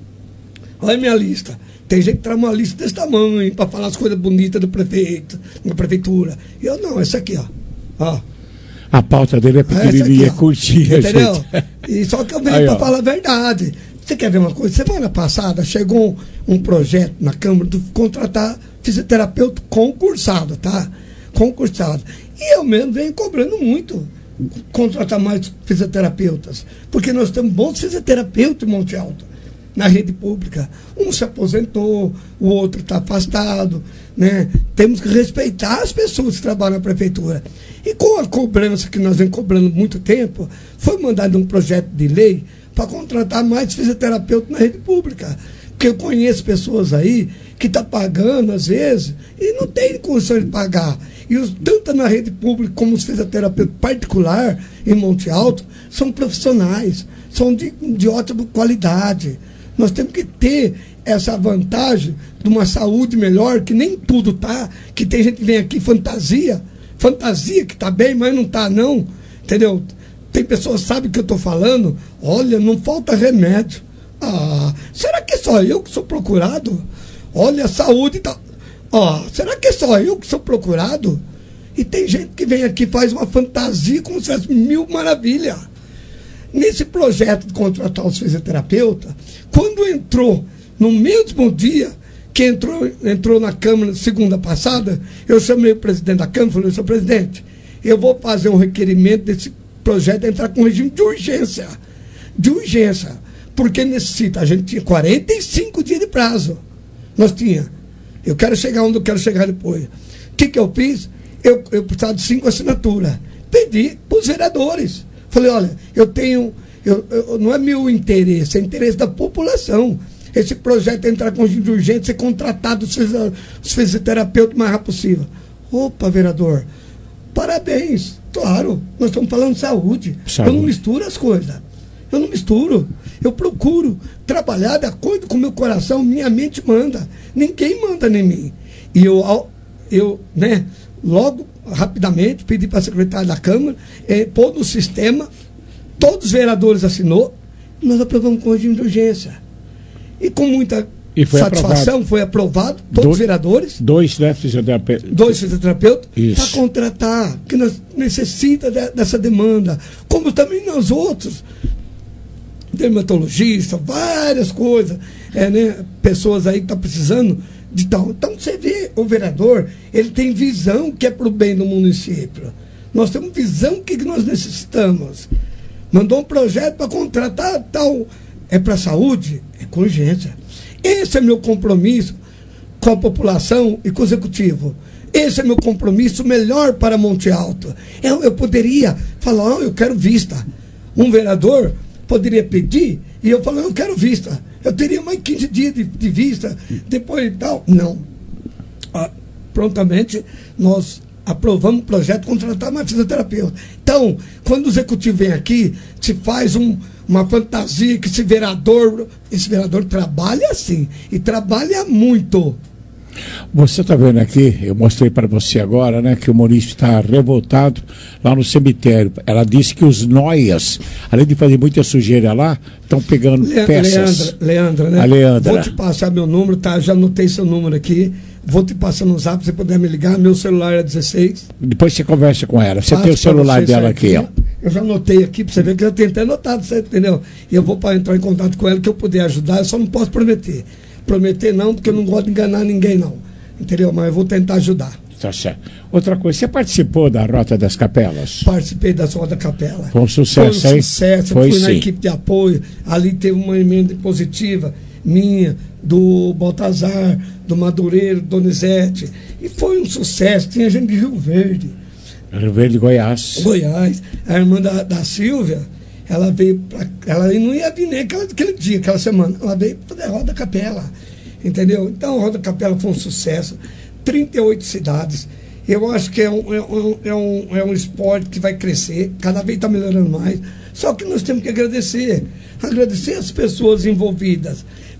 Olha a minha lista. Tem gente que traz uma lista desse tamanho para falar as coisas bonitas do prefeito, da prefeitura. Eu não, essa aqui, ó. ó. A pauta dele é pequenininha, é curtinha, entendeu? gente. E só que eu venho para falar a verdade. Você quer ver uma coisa? Semana passada chegou um, um projeto na Câmara de contratar fisioterapeuta concursado, tá? Concursado. E eu mesmo venho cobrando muito contratar mais fisioterapeutas. Porque nós temos bons fisioterapeutas em Monte Alto, na rede pública. Um se aposentou, o outro está afastado, né? Temos que respeitar as pessoas que trabalham na prefeitura. E com a cobrança que nós vem cobrando há muito tempo, foi mandado um projeto de lei para contratar mais fisioterapeutas na rede pública. Porque eu conheço pessoas aí que estão tá pagando, às vezes, e não tem condições de pagar. E os, tanto na rede pública como os fisioterapeutas particulares em Monte Alto são profissionais, são de, de ótima qualidade. Nós temos que ter essa vantagem de uma saúde melhor, que nem tudo tá, que tem gente que vem aqui fantasia, fantasia que tá bem, mas não tá não, entendeu? Tem pessoas que sabem o que eu estou falando, olha, não falta remédio. Ah, será que é só eu que sou procurado? Olha, a saúde tá... Ah, será que é só eu que sou procurado? E tem gente que vem aqui e faz uma fantasia como se fosse mil maravilhas. Nesse projeto de contratar os fisioterapeutas, quando entrou no mesmo dia que entrou, entrou na Câmara segunda passada, eu chamei o presidente da Câmara e falei, senhor presidente, eu vou fazer um requerimento desse projeto entrar com regime de urgência. De urgência. Porque necessita, a gente tinha quarenta e cinco dias de prazo. Nós tínhamos. Eu quero chegar onde eu quero chegar depois. O que, que eu fiz? Eu, eu precisava de cinco assinaturas. Pedi para os vereadores. Falei, olha, eu tenho, eu, eu, não é meu interesse, é interesse da população. Esse projeto entrar com regime de urgência, ser contratado os, os fisioterapeutas o mais rápido possível. Opa, vereador, parabéns. Claro, nós estamos falando de saúde. saúde. Eu não misturo as coisas. Eu não misturo. Eu procuro trabalhar de acordo com o meu coração, minha mente manda. Ninguém manda em mim. E eu, eu né, logo, rapidamente, pedi para a secretária da Câmara, eh, pôr no sistema, todos os vereadores assinou, nós aprovamos com regime de urgência. E com muita e foi satisfação, aprovado. foi aprovado, todos dois, os vereadores. Dois, né, fisioterapeutas. Dois fisioterapeutas, para contratar, que nós necessita de, dessa demanda. Como também nós outros, dermatologista, várias coisas, é, né, pessoas aí que estão precisando de tal. Então você vê, o vereador, ele tem visão que é para o bem do município. Nós temos visão que nós necessitamos. Mandou um projeto para contratar tal, é para a saúde, é com urgência. Esse é meu compromisso com a população e com o executivo. Esse é meu compromisso melhor para Monte Alto. Eu, eu poderia falar, oh, eu quero vista. Um vereador poderia pedir e eu falar, eu quero vista. Eu teria mais quinze dias de, de vista, depois e tal. Não. Ah, prontamente, nós aprovamos o projeto contratar mais fisioterapeuta. Então, quando o executivo vem aqui, se faz um, uma fantasia que esse vereador, esse vereador trabalha assim, e trabalha muito. Você está vendo aqui, eu mostrei para você agora, né, que o município está revoltado lá no cemitério. Ela disse que os noias, além de fazer muita sujeira lá, estão pegando Le peças. Leandra, Leandra, né? A Leandra. Vou te passar meu número, tá? Já anotei seu número aqui. Vou te passar no zap, se você puder me ligar. Meu celular é dezesseis. Depois você conversa com ela. Você Passo tem o celular dela aqui, ó. Eu já anotei aqui para você ver que eu tenho até anotado, você entendeu? E eu vou para entrar em contato com ela, que eu puder ajudar, eu só não posso prometer. Prometer não, porque eu não gosto de enganar ninguém, não. Entendeu? Mas eu vou tentar ajudar. Tá certo. Outra coisa, você participou da Rota das Capelas? Participei da Rota da Capela. Foi um sucesso, Foi um hein? sucesso. Foi, fui sim. na equipe de apoio. Ali teve uma emenda positiva minha, do Baltazar, do Madureiro, do Donizete. E foi um sucesso. Tinha gente de Rio Verde. Rio Verde, Goiás. Goiás. A irmã da, da Silvia, ela veio pra, ela não ia vir nem aquela, aquele dia, aquela semana. Ela veio para fazer a Roda da Capela. Entendeu? Então a Roda da Capela foi um sucesso. trinta e oito cidades. Eu acho que é um, é, um, é, um, é um esporte que vai crescer, cada vez está melhorando mais. Só que nós temos que agradecer. Agradecer as pessoas envolvidas.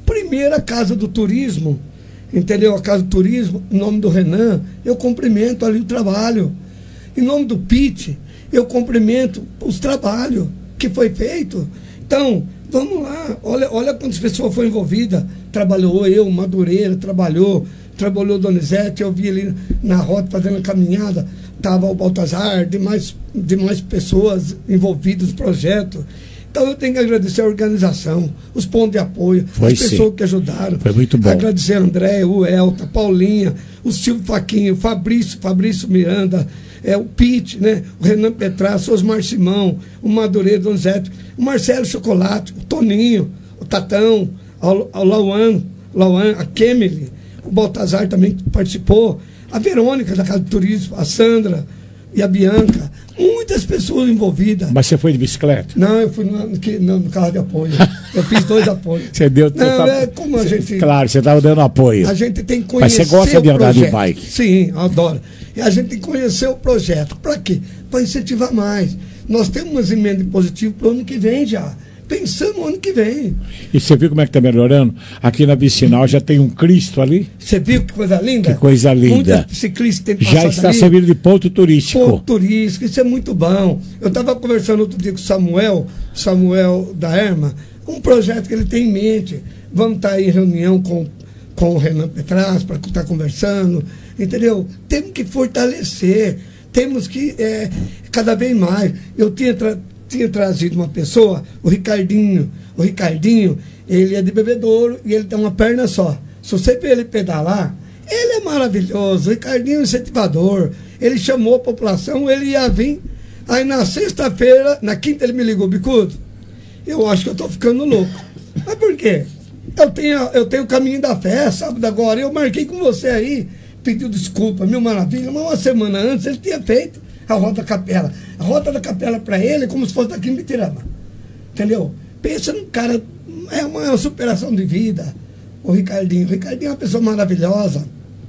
primeira casa do turismo, entendeu? A casa do turismo, em nome do Renan, eu cumprimento ali o trabalho. Em nome do P I T, eu cumprimento os trabalhos que foi feito. Então, vamos lá, olha, olha quantas pessoas foram envolvidas. Trabalhou eu, Madureira, trabalhou, trabalhou Donizete, eu vi ali na rota fazendo a caminhada, estava o Baltazar, demais, demais pessoas envolvidas no projeto. Então eu tenho que agradecer a organização, os pontos de apoio, Foi as pessoas sim. que ajudaram. Foi muito bom. Agradecer a André, o Elta, a Paulinha, o Silvio Faquinho, o Fabrício, Fabrício Miranda, é, o Pete, né? O Renan Petraço, o Osmar Simão, o Madureira, o Donizete, o Marcelo Chocolate, o Toninho, o Tatão, o Lauan, Lauan, a Kemily, o Baltazar também participou, a Verônica da Casa do Turismo, a Sandra e a Bianca, muitas pessoas envolvidas. Mas você foi de bicicleta? Não, eu fui no, no, no carro de apoio. Eu fiz dois apoios. Você deu... Não, você tava, é como a você, gente... Claro, você estava dando apoio. A gente tem que conhecer. Mas você gosta de andar de bike? Sim, eu adoro. E a gente tem que conhecer o projeto. Para quê? Para incentivar mais. Nós temos umas emendas positivas para o ano que vem já. Pensando no ano que vem. E você viu como é que está melhorando? Aqui na Vicinal já tem um Cristo ali. Você viu que coisa linda? Que coisa linda. Muitos ciclistas têm já está ali. servindo de ponto turístico. Ponto turístico, isso é muito bom. Eu estava conversando outro dia com o Samuel, Samuel da Erma, um projeto que ele tem em mente. Vamos estar tá em reunião com, com o Renan Petraz para estar conversando, entendeu? Temos que fortalecer, temos que, é, cada vez mais. Eu tinha tra tinha trazido uma pessoa, o Ricardinho. O Ricardinho, ele é de Bebedouro e ele tem uma perna só. Se você ver ele pedalar, ele é maravilhoso. O Ricardinho é um incentivador. Ele chamou a população, ele ia vir. Aí na sexta-feira, na quinta ele me ligou, Bicudo, eu acho que eu estou ficando louco. Mas por quê? Eu tenho, eu tenho o caminho da fé, sábado agora, eu marquei com você aí, pediu desculpa, mil maravilha, mas uma semana antes ele tinha feito a Rota da Capela. A Rota da Capela para ele é como se fosse daqui em Bitirama. Entendeu? Pensa num cara, é uma, é uma superação de vida. O Ricardinho. O Ricardinho é uma pessoa maravilhosa.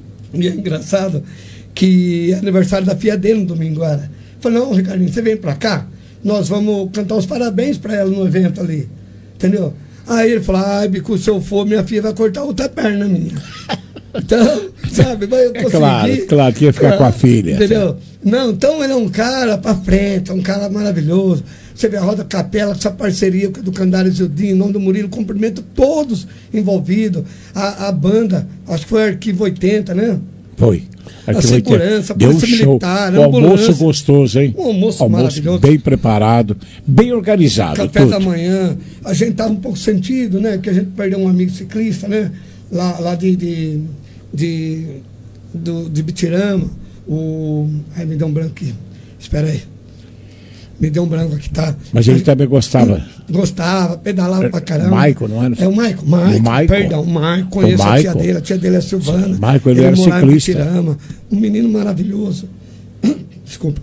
E é engraçado que é aniversário da filha dele no domingo era. Falei, não, Ricardinho, você vem para cá, nós vamos cantar os parabéns para ela no evento ali. Entendeu? Aí ele falou, ai, Bicu, se eu for, minha filha vai cortar outra perna minha. Então, sabe, mas eu consegui. É claro, claro, que ia ficar ah, com a filha. Entendeu? Não, então ele é um cara pra frente, é um cara maravilhoso. Você vê a Roda Capela, essa parceria do Candário Zildinho, em nome do Murilo, cumprimento todos envolvidos. A, a banda, acho que foi Arquivo oitenta, né? Foi. A segurança, a Deu polícia show. militar, o a almoço gostoso, hein? Um almoço, almoço maravilhoso. Bem preparado, bem organizado. Café tudo. da manhã. A gente estava um pouco sentido, né? Que a gente perdeu um amigo ciclista, né? Lá, lá de, de, de, do, de Bitirama. O... Ai, me deu um branco aqui. Espera aí. Me deu um branco aqui, tá? Mas ele também gostava. Gostava, pedalava pra caramba. Maico, não era? É o Maico, Maico, o Maico. Perdão, o Maico. Conheço a tia dele, a tia dele é a Silvana. Maico, ele, ele era ciclista. Bitirama, um menino maravilhoso. Desculpa.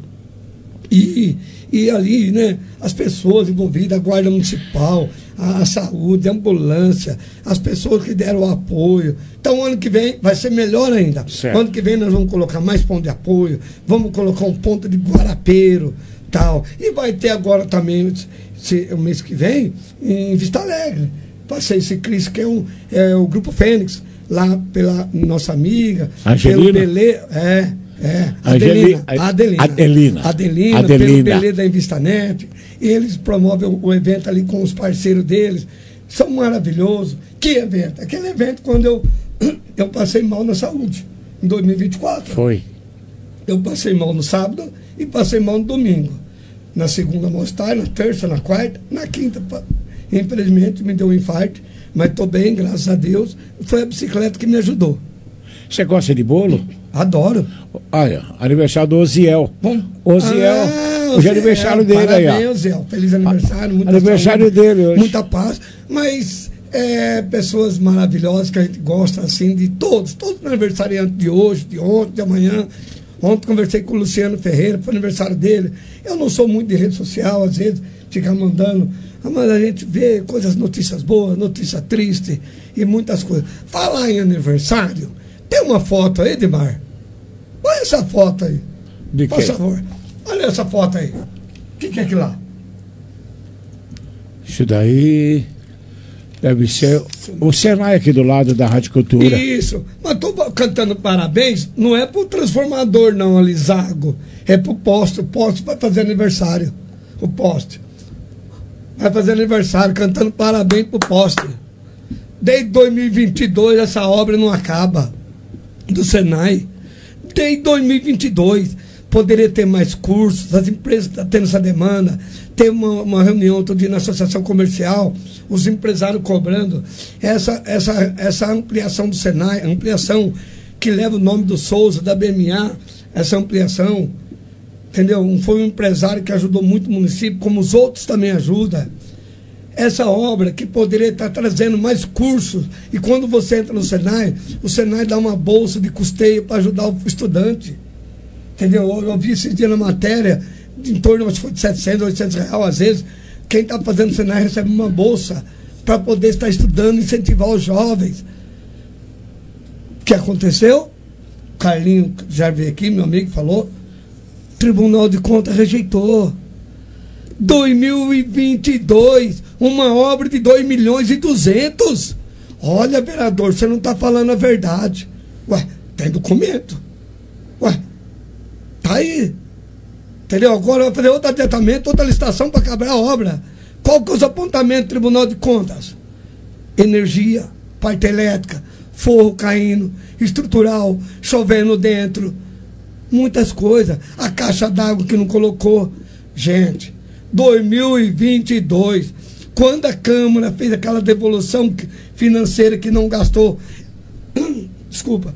E, e ali, né, as pessoas envolvidas, a Guarda Municipal, a, a saúde, a ambulância, as pessoas que deram o apoio. Então, ano que vem vai ser melhor ainda. Certo. Ano que vem nós vamos colocar mais ponto de apoio, vamos colocar um ponto de Guarapeiro, tal. E vai ter agora também, se, o mês que vem, em Vista Alegre, passeio ciclista, que é, um, é o Grupo Fênix, lá pela nossa amiga, Angelina? pelo Belê, é, é, Angeli, Adelina, Adelina, Adelina, Adelina, Adelina. pelo Belê da Invistanet, eles promovem o, o evento ali com os parceiros deles, são maravilhosos. Que evento? Aquele evento quando eu, eu passei mal na saúde, em dois mil e vinte e quatro. Foi. Eu passei mal no sábado e passei mal no domingo. Na segunda mostrar, na terça, na quarta, na quinta, infelizmente me deu um infarto, mas estou bem, graças a Deus. Foi a bicicleta que me ajudou. Você gosta de bolo? Adoro. Olha, aniversário do Oziel. Bom, Oziel. ah, hoje é aniversário dele aí, ó. Parabéns, Oziel. Feliz aniversário. Muita aniversário saúde, dele hoje. Muita paz. Mas é, pessoas maravilhosas que a gente gosta, assim, de todos. Todos os aniversariantes de hoje, de ontem, de amanhã. Ontem conversei com o Luciano Ferreira, foi aniversário dele. Eu não sou muito de rede social, às vezes, ficar mandando. Mas a gente vê coisas, notícias boas, notícias tristes e muitas coisas. Falar em aniversário, tem uma foto aí, Edmar? Olha essa foto aí. De Por quê? favor. Olha essa foto aí. O que, que é aquilo lá? Isso daí. Deve ser o Senai aqui do lado da Rádio Cultura. Isso. Mas estou cantando parabéns, não é pro transformador não, Alizago. É pro poste. O poste vai fazer aniversário. O poste. Vai fazer aniversário, cantando parabéns pro poste. Desde dois mil e vinte e dois essa obra não acaba. Do Senai. Desde dois mil e vinte e dois. Poderia ter mais cursos, as empresas estão tendo essa demanda. Teve uma, uma reunião outro dia na Associação Comercial, os empresários cobrando essa, essa, essa ampliação do Senai, ampliação que leva o nome do Souza, da B M A, essa ampliação, entendeu? Foi um empresário que ajudou muito o município, como os outros também ajudam. Essa obra que poderia estar trazendo mais cursos, e quando você entra no Senai, o Senai dá uma bolsa de custeio para ajudar o estudante. Entendeu? Eu, eu vi esse dia na matéria, em torno acho que foi de setecentos, oitocentos reais, às vezes, quem está fazendo Senai recebe uma bolsa para poder estar estudando, incentivar os jovens. O que aconteceu? O Carlinho já veio aqui, meu amigo, falou, Tribunal de Contas rejeitou. dois mil e vinte e dois, uma obra de dois milhões e duzentos. Olha, vereador, você não está falando a verdade. Ué, tem documento. Ué, tá aí. Entendeu? Agora vai fazer outro adiantamento, outra licitação para acabar a obra. Qual que é os apontamentos do Tribunal de Contas? Energia, parte elétrica, forro caindo, estrutural, chovendo dentro. Muitas coisas. A caixa d'água que não colocou. Gente, dois mil e vinte e dois, quando a Câmara fez aquela devolução financeira que não gastou, desculpa,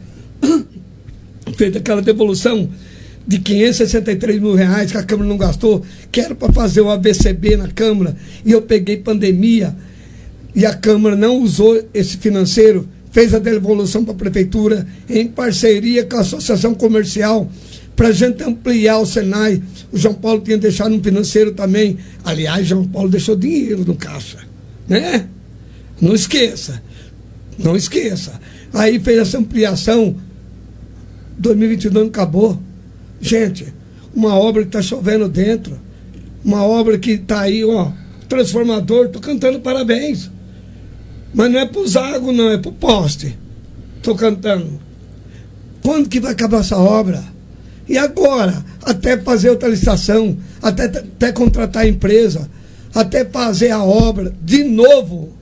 fez aquela devolução de quinhentos e sessenta e três mil reais que a Câmara não gastou, que era para fazer o A B C B na Câmara, e eu peguei pandemia, e a Câmara não usou esse financeiro, fez a devolução para a Prefeitura, em parceria com a Associação Comercial, para a gente ampliar o Senai. O João Paulo tinha deixado um financeiro também. Aliás, João Paulo deixou dinheiro no caixa, né? Não esqueça. Não esqueça. Aí fez essa ampliação. dois mil e vinte e dois não acabou. Gente, uma obra que está chovendo dentro. Uma obra que está aí, ó. Transformador, estou cantando parabéns. Mas não é pro Zago, não, é pro poste. Estou cantando. Quando que vai acabar essa obra? E agora, até fazer outra licitação, até, até contratar a empresa, até fazer a obra de novo.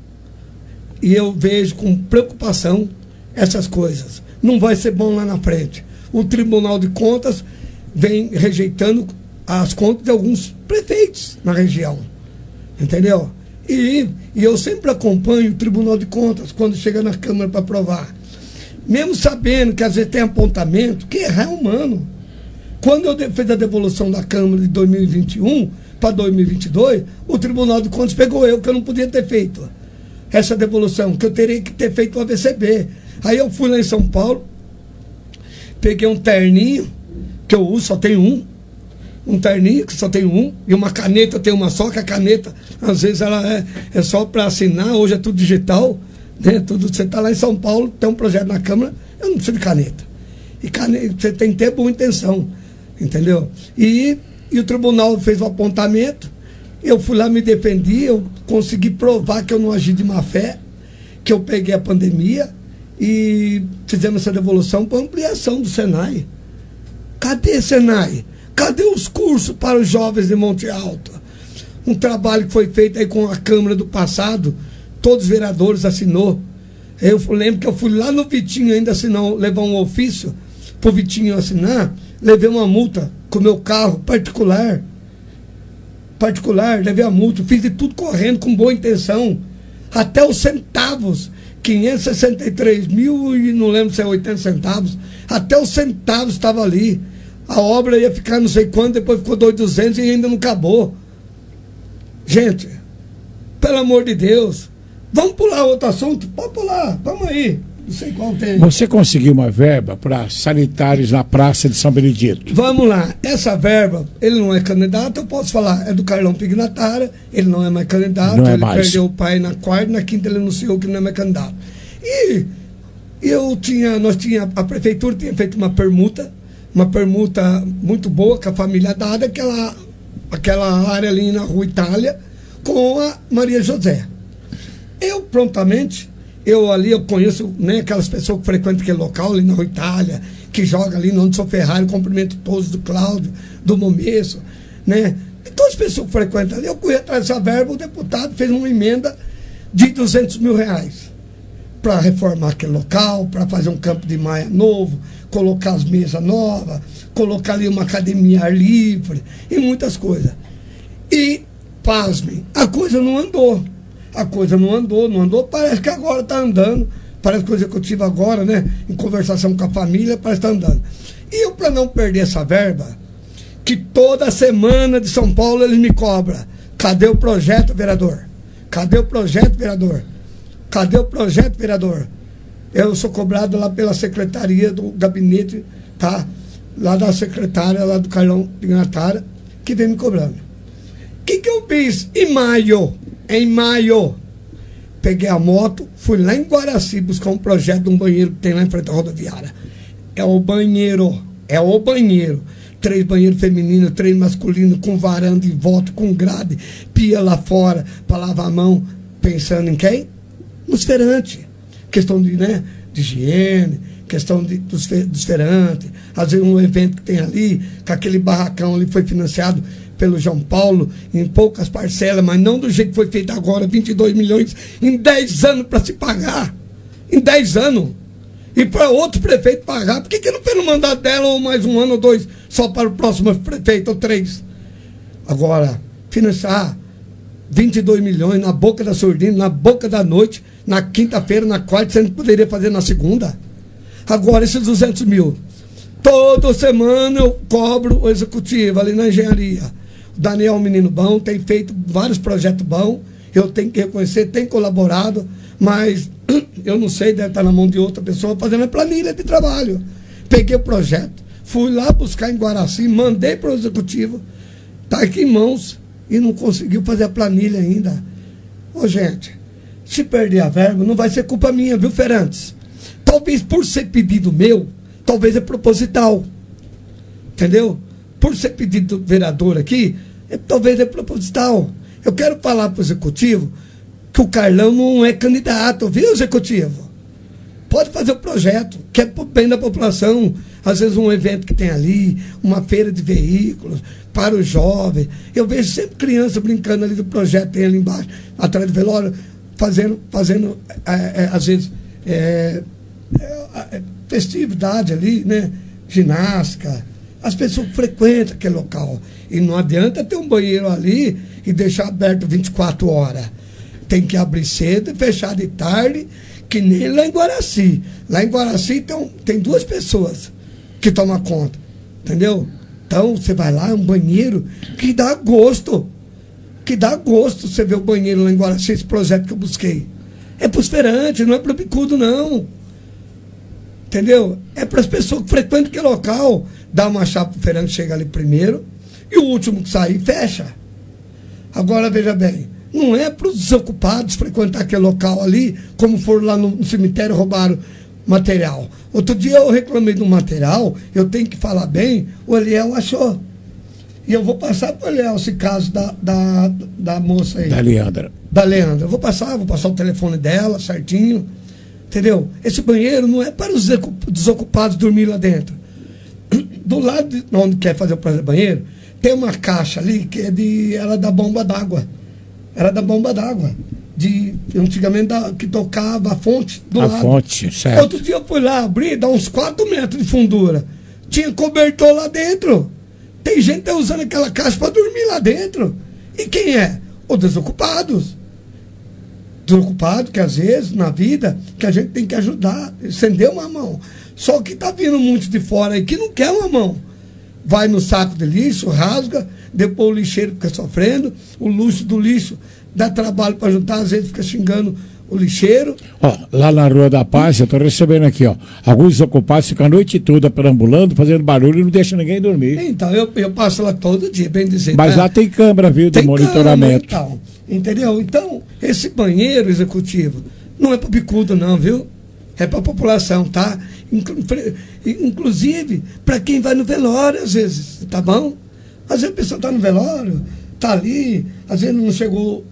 E eu vejo com preocupação essas coisas. Não vai ser bom lá na frente. O Tribunal de Contas vem rejeitando as contas de alguns prefeitos na região. Entendeu? E, e eu sempre acompanho o Tribunal de Contas quando chega na Câmara para aprovar. Mesmo sabendo que às vezes tem apontamento, que errar é humano. Quando eu de, fiz a devolução da Câmara de dois mil e vinte e um para dois mil e vinte e dois, o Tribunal de Contas pegou eu, que eu não podia ter feito essa devolução, que eu teria que ter feito o A B C B. Aí eu fui lá em São Paulo, peguei um terninho, que eu uso, só tenho um, um terninho, que só tenho um, e uma caneta, eu tenho uma só, que a caneta, às vezes ela é, é só para assinar, hoje é tudo digital, né? Tudo, você está lá em São Paulo, tem um projeto na Câmara, eu não preciso de caneta. E caneta, você tem que ter boa intenção. Entendeu? E, e o tribunal fez o apontamento, eu fui lá, me defendi, eu consegui provar que eu não agi de má fé, que eu peguei a pandemia e fizemos essa devolução para ampliação do Senai. Cadê Senai? Cadê os cursos para os jovens de Monte Alto? Um trabalho que foi feito aí com a Câmara do passado, todos os vereadores assinou. Eu lembro que eu fui lá no Vitinho ainda assinar, levar um ofício para o Vitinho assinar. Levei uma multa com o meu carro particular. Particular, levei a multa. Fiz de tudo correndo, com boa intenção. Até os centavos. quinhentos e sessenta e três mil e não lembro se é oitenta centavos. Até os centavos estava ali. A obra ia ficar não sei quanto, depois ficou dois mil e duzentos e ainda não acabou. Gente, pelo amor de Deus. Vamos pular outro assunto? Pode pular, vamos aí. Não sei qual tem. Você conseguiu uma verba para sanitários na Praça de São Benedito? Vamos lá. Essa verba, ele não é candidato, eu posso falar, é do Carlão Pignatara, ele não é mais candidato, não é ele mais. Perdeu o pai na quarta, na quinta ele anunciou que não é mais candidato. E eu tinha, nós tinha, a prefeitura tinha feito uma permuta, uma permuta muito boa com a família Dada, aquela, aquela área ali na Rua Itália, com a Maria José. Eu, prontamente, eu ali, eu conheço, né, aquelas pessoas que frequentam aquele local ali na Itália, que joga ali no São Ferrari, cumprimento todos, do Cláudio, do Momesso, né? E todas as pessoas que frequentam ali, eu corri atrás dessa verba, o deputado fez uma emenda de duzentos mil reais para reformar aquele local, para fazer um campo de maia novo, colocar as mesas novas, colocar ali uma academia ar livre e muitas coisas. E, pasmem, a coisa não andou. A coisa não andou, não andou, parece que agora está andando. Parece que o executivo agora, né, em conversação com a família, parece que está andando. E eu, para não perder essa verba, que toda semana de São Paulo eles me cobram. Cadê o projeto, vereador? Cadê o projeto, vereador? Cadê o projeto, vereador? Eu sou cobrado lá pela secretaria do gabinete, tá? Lá da secretária, lá do Carlão de Natara, que vem me cobrando. O que, que eu fiz em maio? Em maio, peguei a moto, fui lá em Guaraci buscar um projeto de um banheiro que tem lá em frente à rodoviária. É o banheiro, é o banheiro. Três banheiros femininos, três masculinos, com varanda em volta, com grade, pia lá fora, para lavar a mão, pensando em quem? Nos feirantes. Questão de, né, de higiene, questão de, dos, fe, dos feirantes. Às vezes um evento que tem ali, que aquele barracão ali foi financiado pelo João Paulo, em poucas parcelas, mas não do jeito que foi feito agora, vinte e dois milhões em dez anos para se pagar. Em dez anos. E para outro prefeito pagar. Por que, que não fez no mandato dela ou mais um ano ou dois só para o próximo prefeito ou três? Agora, financiar vinte e dois milhões na boca da surdina, na boca da noite, na quinta-feira, na quarta, você não poderia fazer na segunda? Agora, esses duzentos mil. Toda semana eu cobro o executivo ali na engenharia. O Daniel é um menino bom, tem feito vários projetos bons, eu tenho que reconhecer, tem colaborado, mas eu não sei, deve estar na mão de outra pessoa fazendo a planilha de trabalho. Peguei o projeto, fui lá buscar em Guaraci, mandei para o executivo, está aqui em mãos e não conseguiu fazer a planilha ainda. Ô gente, se perder a verba, não vai ser culpa minha, viu, Ferantes? Talvez por ser pedido meu, talvez é proposital. Entendeu? Por ser pedido do vereador aqui, é, talvez é proposital. Eu quero falar para o executivo que o Carlão não é candidato, viu, executivo? Pode fazer o projeto, que é pro bem da população. Às vezes um evento que tem ali, uma feira de veículos, para os jovens. Eu vejo sempre criança brincando ali do projeto, tem ali embaixo, atrás do velório, fazendo, fazendo é, é, às vezes, é, é, festividade ali, né? Ginástica. As pessoas frequentam aquele local. E não adianta ter um banheiro ali e deixar aberto vinte e quatro horas. Tem que abrir cedo e fechar de tarde, que nem lá em Guaraci. Lá em Guaraci tem, tem duas pessoas que tomam conta. Entendeu? Então, você vai lá, é um banheiro que dá gosto. Que dá gosto você ver o banheiro lá em Guaraci, esse projeto que eu busquei. É para os feirantes, não é para o bicudo, não. Entendeu? É para as pessoas que frequentam aquele local. Dá uma chapa para o feirante chegar ali primeiro e o último que sair, fecha. Agora, veja bem, não é para os desocupados frequentar aquele local ali, como foram lá no, no cemitério, roubaram material. Outro dia eu reclamei do material, eu tenho que falar bem, o Eliel achou. E eu vou passar para o Eliel esse caso da, da, da moça aí. Da Leandra. Da Leandra. Eu vou passar, vou passar o telefone dela certinho. Entendeu? Esse banheiro não é para os desocupados dormir lá dentro. Do lado de onde quer fazer o banheiro, tem uma caixa ali que é de, era da bomba d'água. Era da bomba d'água. De, antigamente da, que tocava a fonte do a lado. A fonte, certo. Outro dia eu fui lá abrir, dá uns quatro metros de fundura. Tinha cobertor lá dentro. Tem gente que tá usando aquela caixa para dormir lá dentro. E quem é? Os desocupados. Desocupados que às vezes, na vida, que a gente tem que ajudar, estender uma mão. Só que tá vindo muito de fora aí que não quer uma mão. Vai no saco de lixo, rasga, depois o lixeiro fica sofrendo, o luxo do lixo dá trabalho para juntar, às vezes fica xingando o lixeiro. Ó, lá na Rua da Paz, eu tô recebendo aqui, ó, alguns desocupados ficam a noite toda perambulando, fazendo barulho e não deixam ninguém dormir. Então, eu, eu passo lá todo dia, bem dizer. Mas tá? lá tem câmera, viu, de monitoramento. Câmera, então, entendeu? Então, esse banheiro executivo não é para bicudo não, viu? É para a população, tá? Inclusive, para quem vai no velório, às vezes, tá bom? Às vezes a pessoa está no velório, está ali, às vezes não chegou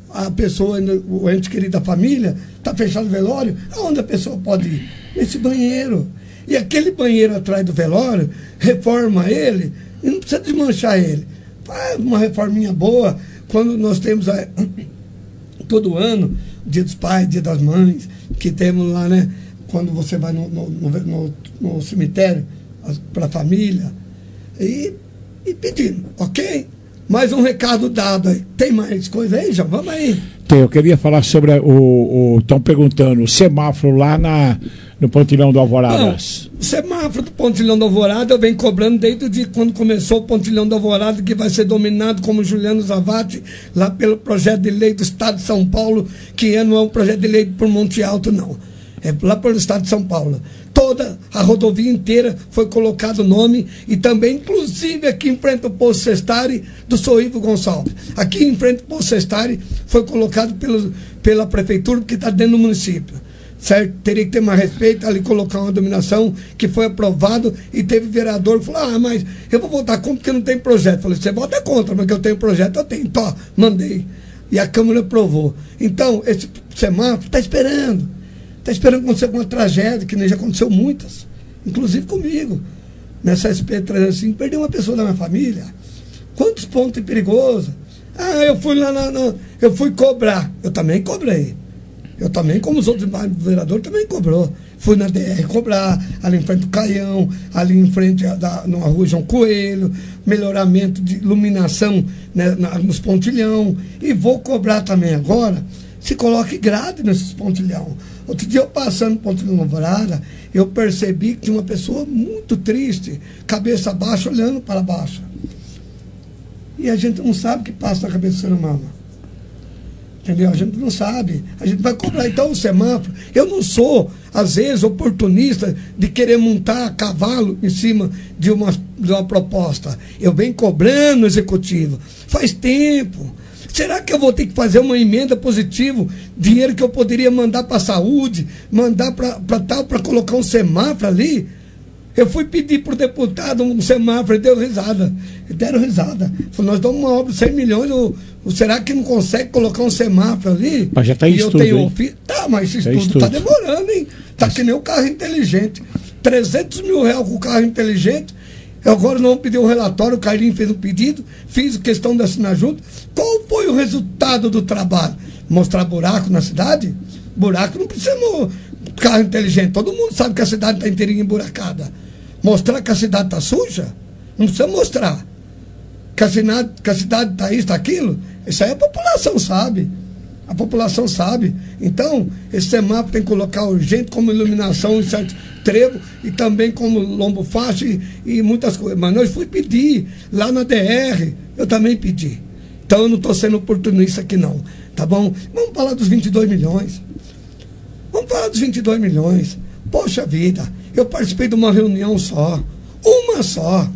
a pessoa, o ente querido da família, está fechado o velório, aonde a pessoa pode ir? Nesse banheiro. E aquele banheiro atrás do velório, reforma ele, e não precisa desmanchar ele. Faz uma reforminha boa, quando nós temos a, todo ano, Dia dos Pais, Dia das Mães, que temos lá, né? Quando você vai no, no, no, no, no cemitério, para a família, e, e pedindo, ok? Mais um recado dado aí. Tem mais coisa aí, João? Vamos aí. Tem, eu queria falar sobre o. Estão perguntando, o semáforo lá na, no Pontilhão do Alvorada. Não, o semáforo do Pontilhão do Alvorada eu venho cobrando desde o dia quando começou o Pontilhão do Alvorada, que vai ser dominado como Juliano Zavatti, lá pelo projeto de lei do Estado de São Paulo, que não é um projeto de lei por Monte Alto, não. É lá pelo Estado de São Paulo. Toda a rodovia inteira foi colocado o nome, e também, inclusive, aqui em frente ao Poço Sestari, do Soivo Gonçalves. Aqui em frente ao Poço Sestari foi colocado pelo, pela prefeitura, porque está dentro do município. Certo? Teria que ter mais respeito ali, colocar uma dominação que foi aprovado, e teve vereador que falou, ah, mas eu vou votar contra porque não tem projeto. Eu falei, você vota contra, mas que eu tenho projeto, eu tenho. Tó, mandei. E a Câmara aprovou. Então, esse semáforo está esperando. Está esperando acontecer alguma tragédia, que nem já aconteceu muitas, inclusive comigo. Nessa S P trezentos e cinco, perdi uma pessoa da minha família. Quantos pontos perigosos? Ah, eu fui lá na, na. Eu fui cobrar. Eu também cobrei. Eu também, como os outros vereadores, também cobrou. Fui na D R cobrar, ali em frente do Caião, ali em frente da numa rua João Coelho, melhoramento de iluminação, né, na, nos pontilhão. E vou cobrar também agora, se coloque grade nesses pontilhão. Outro dia eu passando no Pontilhão da Alvorada, eu percebi que tinha uma pessoa muito triste, cabeça baixa, olhando para baixo. E a gente não sabe o que passa na cabeça do ser humano. Entendeu? A gente não sabe. A gente vai cobrar. Então, o semáforo, eu não sou, às vezes, oportunista de querer montar cavalo em cima de uma, de uma proposta. Eu venho cobrando o executivo. Faz tempo. Será que eu vou ter que fazer uma emenda positiva? Dinheiro que eu poderia mandar para a saúde, mandar para tal, para colocar um semáforo ali? Eu fui pedir para o deputado um semáforo, ele deu risada. Eles deram risada. Falei, nós damos uma obra de cem milhões, ou, ou será que não consegue colocar um semáforo ali? Mas já está em e estudo, eu tenho hein? ofício. Tá, mas esse Tá estudo está estudo. demorando, hein? Está que nem o carro inteligente. trezentos mil reais com o carro inteligente. Agora não pediu o relatório, o Carlinhos fez um pedido, fiz questão de assinar junto. Qual foi o resultado do trabalho? Mostrar buraco na cidade? Buraco não precisa mo- carro inteligente. Todo mundo sabe que a cidade está inteirinha emburacada. Mostrar que a cidade está suja? Não precisa mostrar. Que a cidade que a cidade está isso, está aquilo? Isso aí a população sabe. A população sabe. Então, esse semáforo tem que colocar urgente como iluminação em certos trevos, e também como lombo faixa e, e muitas coisas. Mas nós fui pedir lá na D R, eu também pedi. Então eu não estou sendo oportunista aqui não. Tá bom? Vamos falar dos vinte e dois milhões. Vamos falar dos vinte e dois milhões. Poxa vida, eu participei de uma reunião só. Uma só.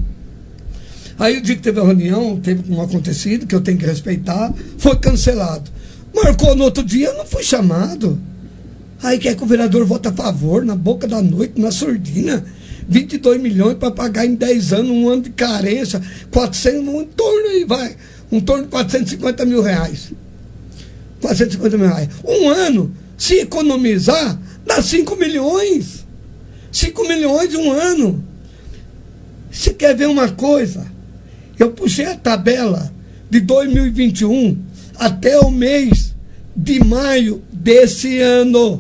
Aí o dia que teve a reunião, teve um acontecido que eu tenho que respeitar, foi cancelado. Marcou no outro dia, eu não fui chamado. Aí quer que o vereador vote a favor, na boca da noite, na surdina. vinte e dois milhões para pagar em dez anos, um ano de carência, quatrocentos, um torno aí, vai. Um torno de quatrocentos e cinquenta mil reais. quatrocentos e cinquenta mil reais. Um ano, se economizar, dá cinco milhões. cinco milhões um ano. Você quer ver uma coisa? Eu puxei a tabela de dois mil e vinte e um até o mês de maio desse ano.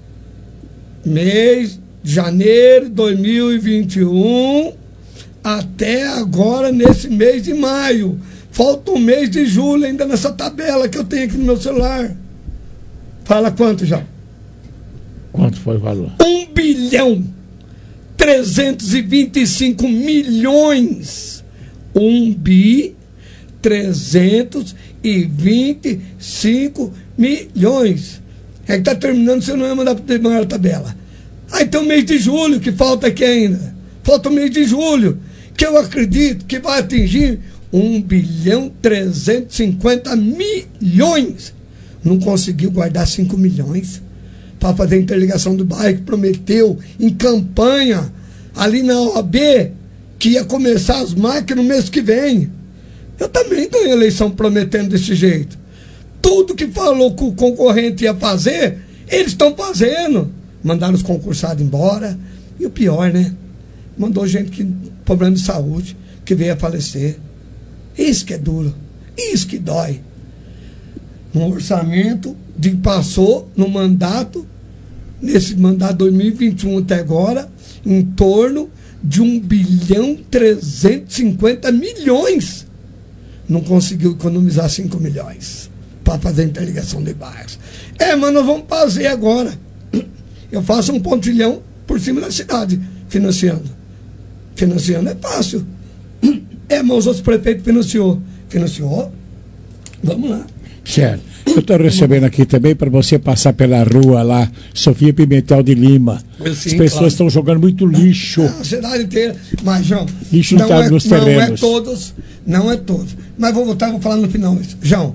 Mês de janeiro de dois mil e vinte e um até agora, nesse mês de maio. Falta um mês de julho ainda nessa tabela que eu tenho aqui no meu celular. Fala quanto já? Quanto foi o valor? Um bilhão trezentos e vinte e cinco milhões. Um bi trezentos e vinte e cinco milhões. É que está terminando, se eu não ia mandar para maior tabela. Aí tem o mês de julho que falta aqui ainda. Falta o mês de julho, que eu acredito que vai atingir um bilhão trezentos e cinquenta milhões. Não conseguiu guardar cinco milhões para fazer a interligação do bairro, que prometeu em campanha ali na O A B que ia começar as máquinas no mês que vem. Eu também ganhei eleição prometendo desse jeito. Tudo que falou que o concorrente ia fazer, eles estão fazendo. Mandaram os concursados embora. E o pior, né? Mandou gente que problema de saúde, que veio a falecer. Isso que é duro. Isso que dói. Um orçamento de passou no mandato, nesse mandato dois mil e vinte e um até agora, em torno de um bilhão trezentos e cinquenta milhões. Não conseguiu economizar cinco milhões para fazer a interligação de bairros. É, mas nós vamos fazer agora. Eu faço um pontilhão por cima da cidade, financiando. Financiando é fácil. É, mas os outros prefeitos financiou. Financiou? Vamos lá. Certo. Eu estou recebendo aqui também para você passar pela rua lá, Sofia Pimentel de Lima. Eu, sim, As pessoas claro. estão jogando muito lixo. A cidade inteira. Mas, João, lixo não, tá é, nos não é terrenos. todos, não é todos. Mas vou voltar, vou falar no final isso. João,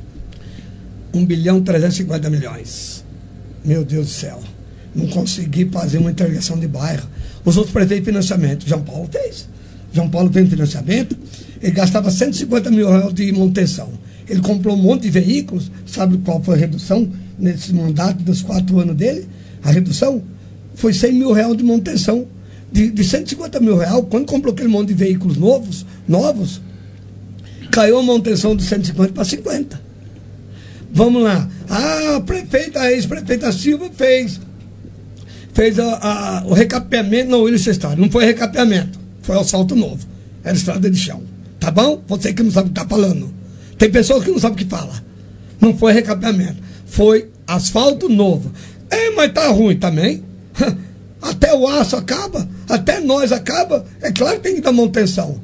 um bilhão trezentos e cinquenta milhões. Meu Deus do céu. Não consegui fazer uma interligação de bairro. Os outros prefeitos financiamento. João Paulo fez. João Paulo fez financiamento. Ele gastava cento e cinquenta mil reais de manutenção. Ele comprou um monte de veículos. Sabe qual foi a redução nesse mandato dos quatro anos dele? A redução foi cem mil reais de manutenção. De, de cento e cinquenta mil reais, quando comprou aquele monte de veículos novos, novos, caiu a manutenção de cento e cinquenta para cinquenta. Vamos lá. Ah, a prefeita, a ex-prefeita Silva fez. Fez a, a, o recapeamento na Willis Estrada. Não foi recapeamento, foi asfalto novo. Era estrada de chão. Tá bom? Você que não sabe o que está falando. Tem pessoas que não sabem o que fala. Não foi recapeamento. Foi asfalto novo. É, mas tá ruim também. Até o aço acaba. Até nós acaba. É claro que tem que dar manutenção.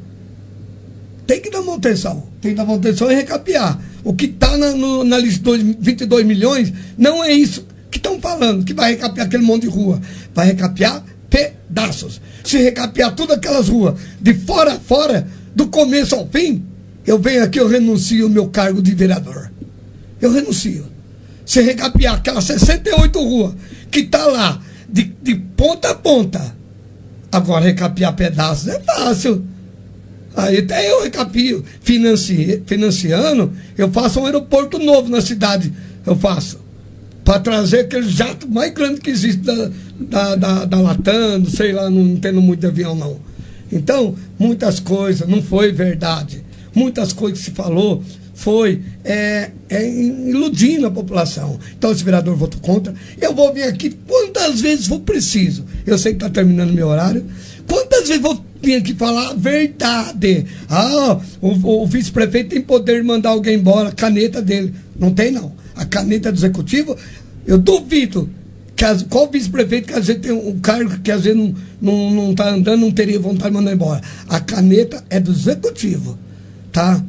Tem que dar manutenção. Tem que dar manutenção e recapear. O que está na, no, na lista de vinte e dois milhões não é isso que estão falando, que vai recapear aquele monte de rua. Vai recapear pedaços. Se recapear todas aquelas ruas de fora a fora, do começo ao fim, eu venho aqui, eu renuncio ao meu cargo de vereador. Eu renuncio. Se recapear aquelas sessenta e oito ruas que está lá, de, de ponta a ponta. Agora, recapear pedaços é fácil. Aí até eu recapio. Financie, financiando, eu faço um aeroporto novo na cidade. Eu faço. Para trazer aquele jato mais grande que existe da, da, da, da Latam, sei lá, não entendo muito de avião, não. Então, muitas coisas, não foi verdade. Muitas coisas que se falou foi é, é, iludindo a população. Então, esse vereador votou contra. Eu vou vir aqui quantas vezes for preciso. Eu sei que está terminando meu horário. Quantas vezes vou vir aqui falar a verdade? Ah, o, o vice-prefeito tem poder de mandar alguém embora, a caneta dele. Não tem, não. A caneta do executivo, eu duvido que as, qual vice-prefeito que às vezes tem um cargo que às vezes não, não, não tá andando, não teria vontade de mandar embora. A caneta é do executivo, tá?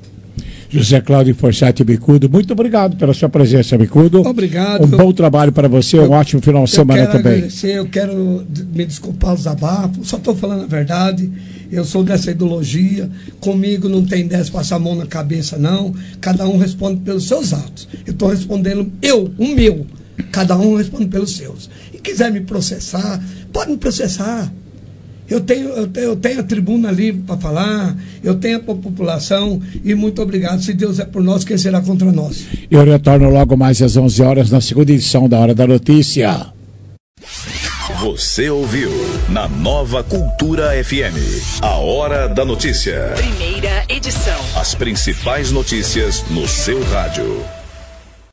José Cláudio Forçati Bicudo, muito obrigado pela sua presença, Bicudo. Obrigado. Um bom trabalho para você, um eu, ótimo final de semana também. Eu quero agradecer, eu quero me desculpar os abafos, só estou falando a verdade. Eu sou dessa ideologia, comigo não tem dez passar a mão na cabeça, não. Cada um responde pelos seus atos. Eu estou respondendo, eu, o meu. Cada um responde pelos seus. E quiser me processar, pode me processar. Eu tenho, eu tenho, eu tenho a tribuna livre para falar, eu tenho a população, e muito obrigado. Se Deus é por nós, quem será contra nós? Eu retorno logo mais às onze horas na segunda edição da Hora da Notícia. Você ouviu na Nova Cultura F M, a Hora da Notícia. Primeira edição. As principais notícias no seu rádio.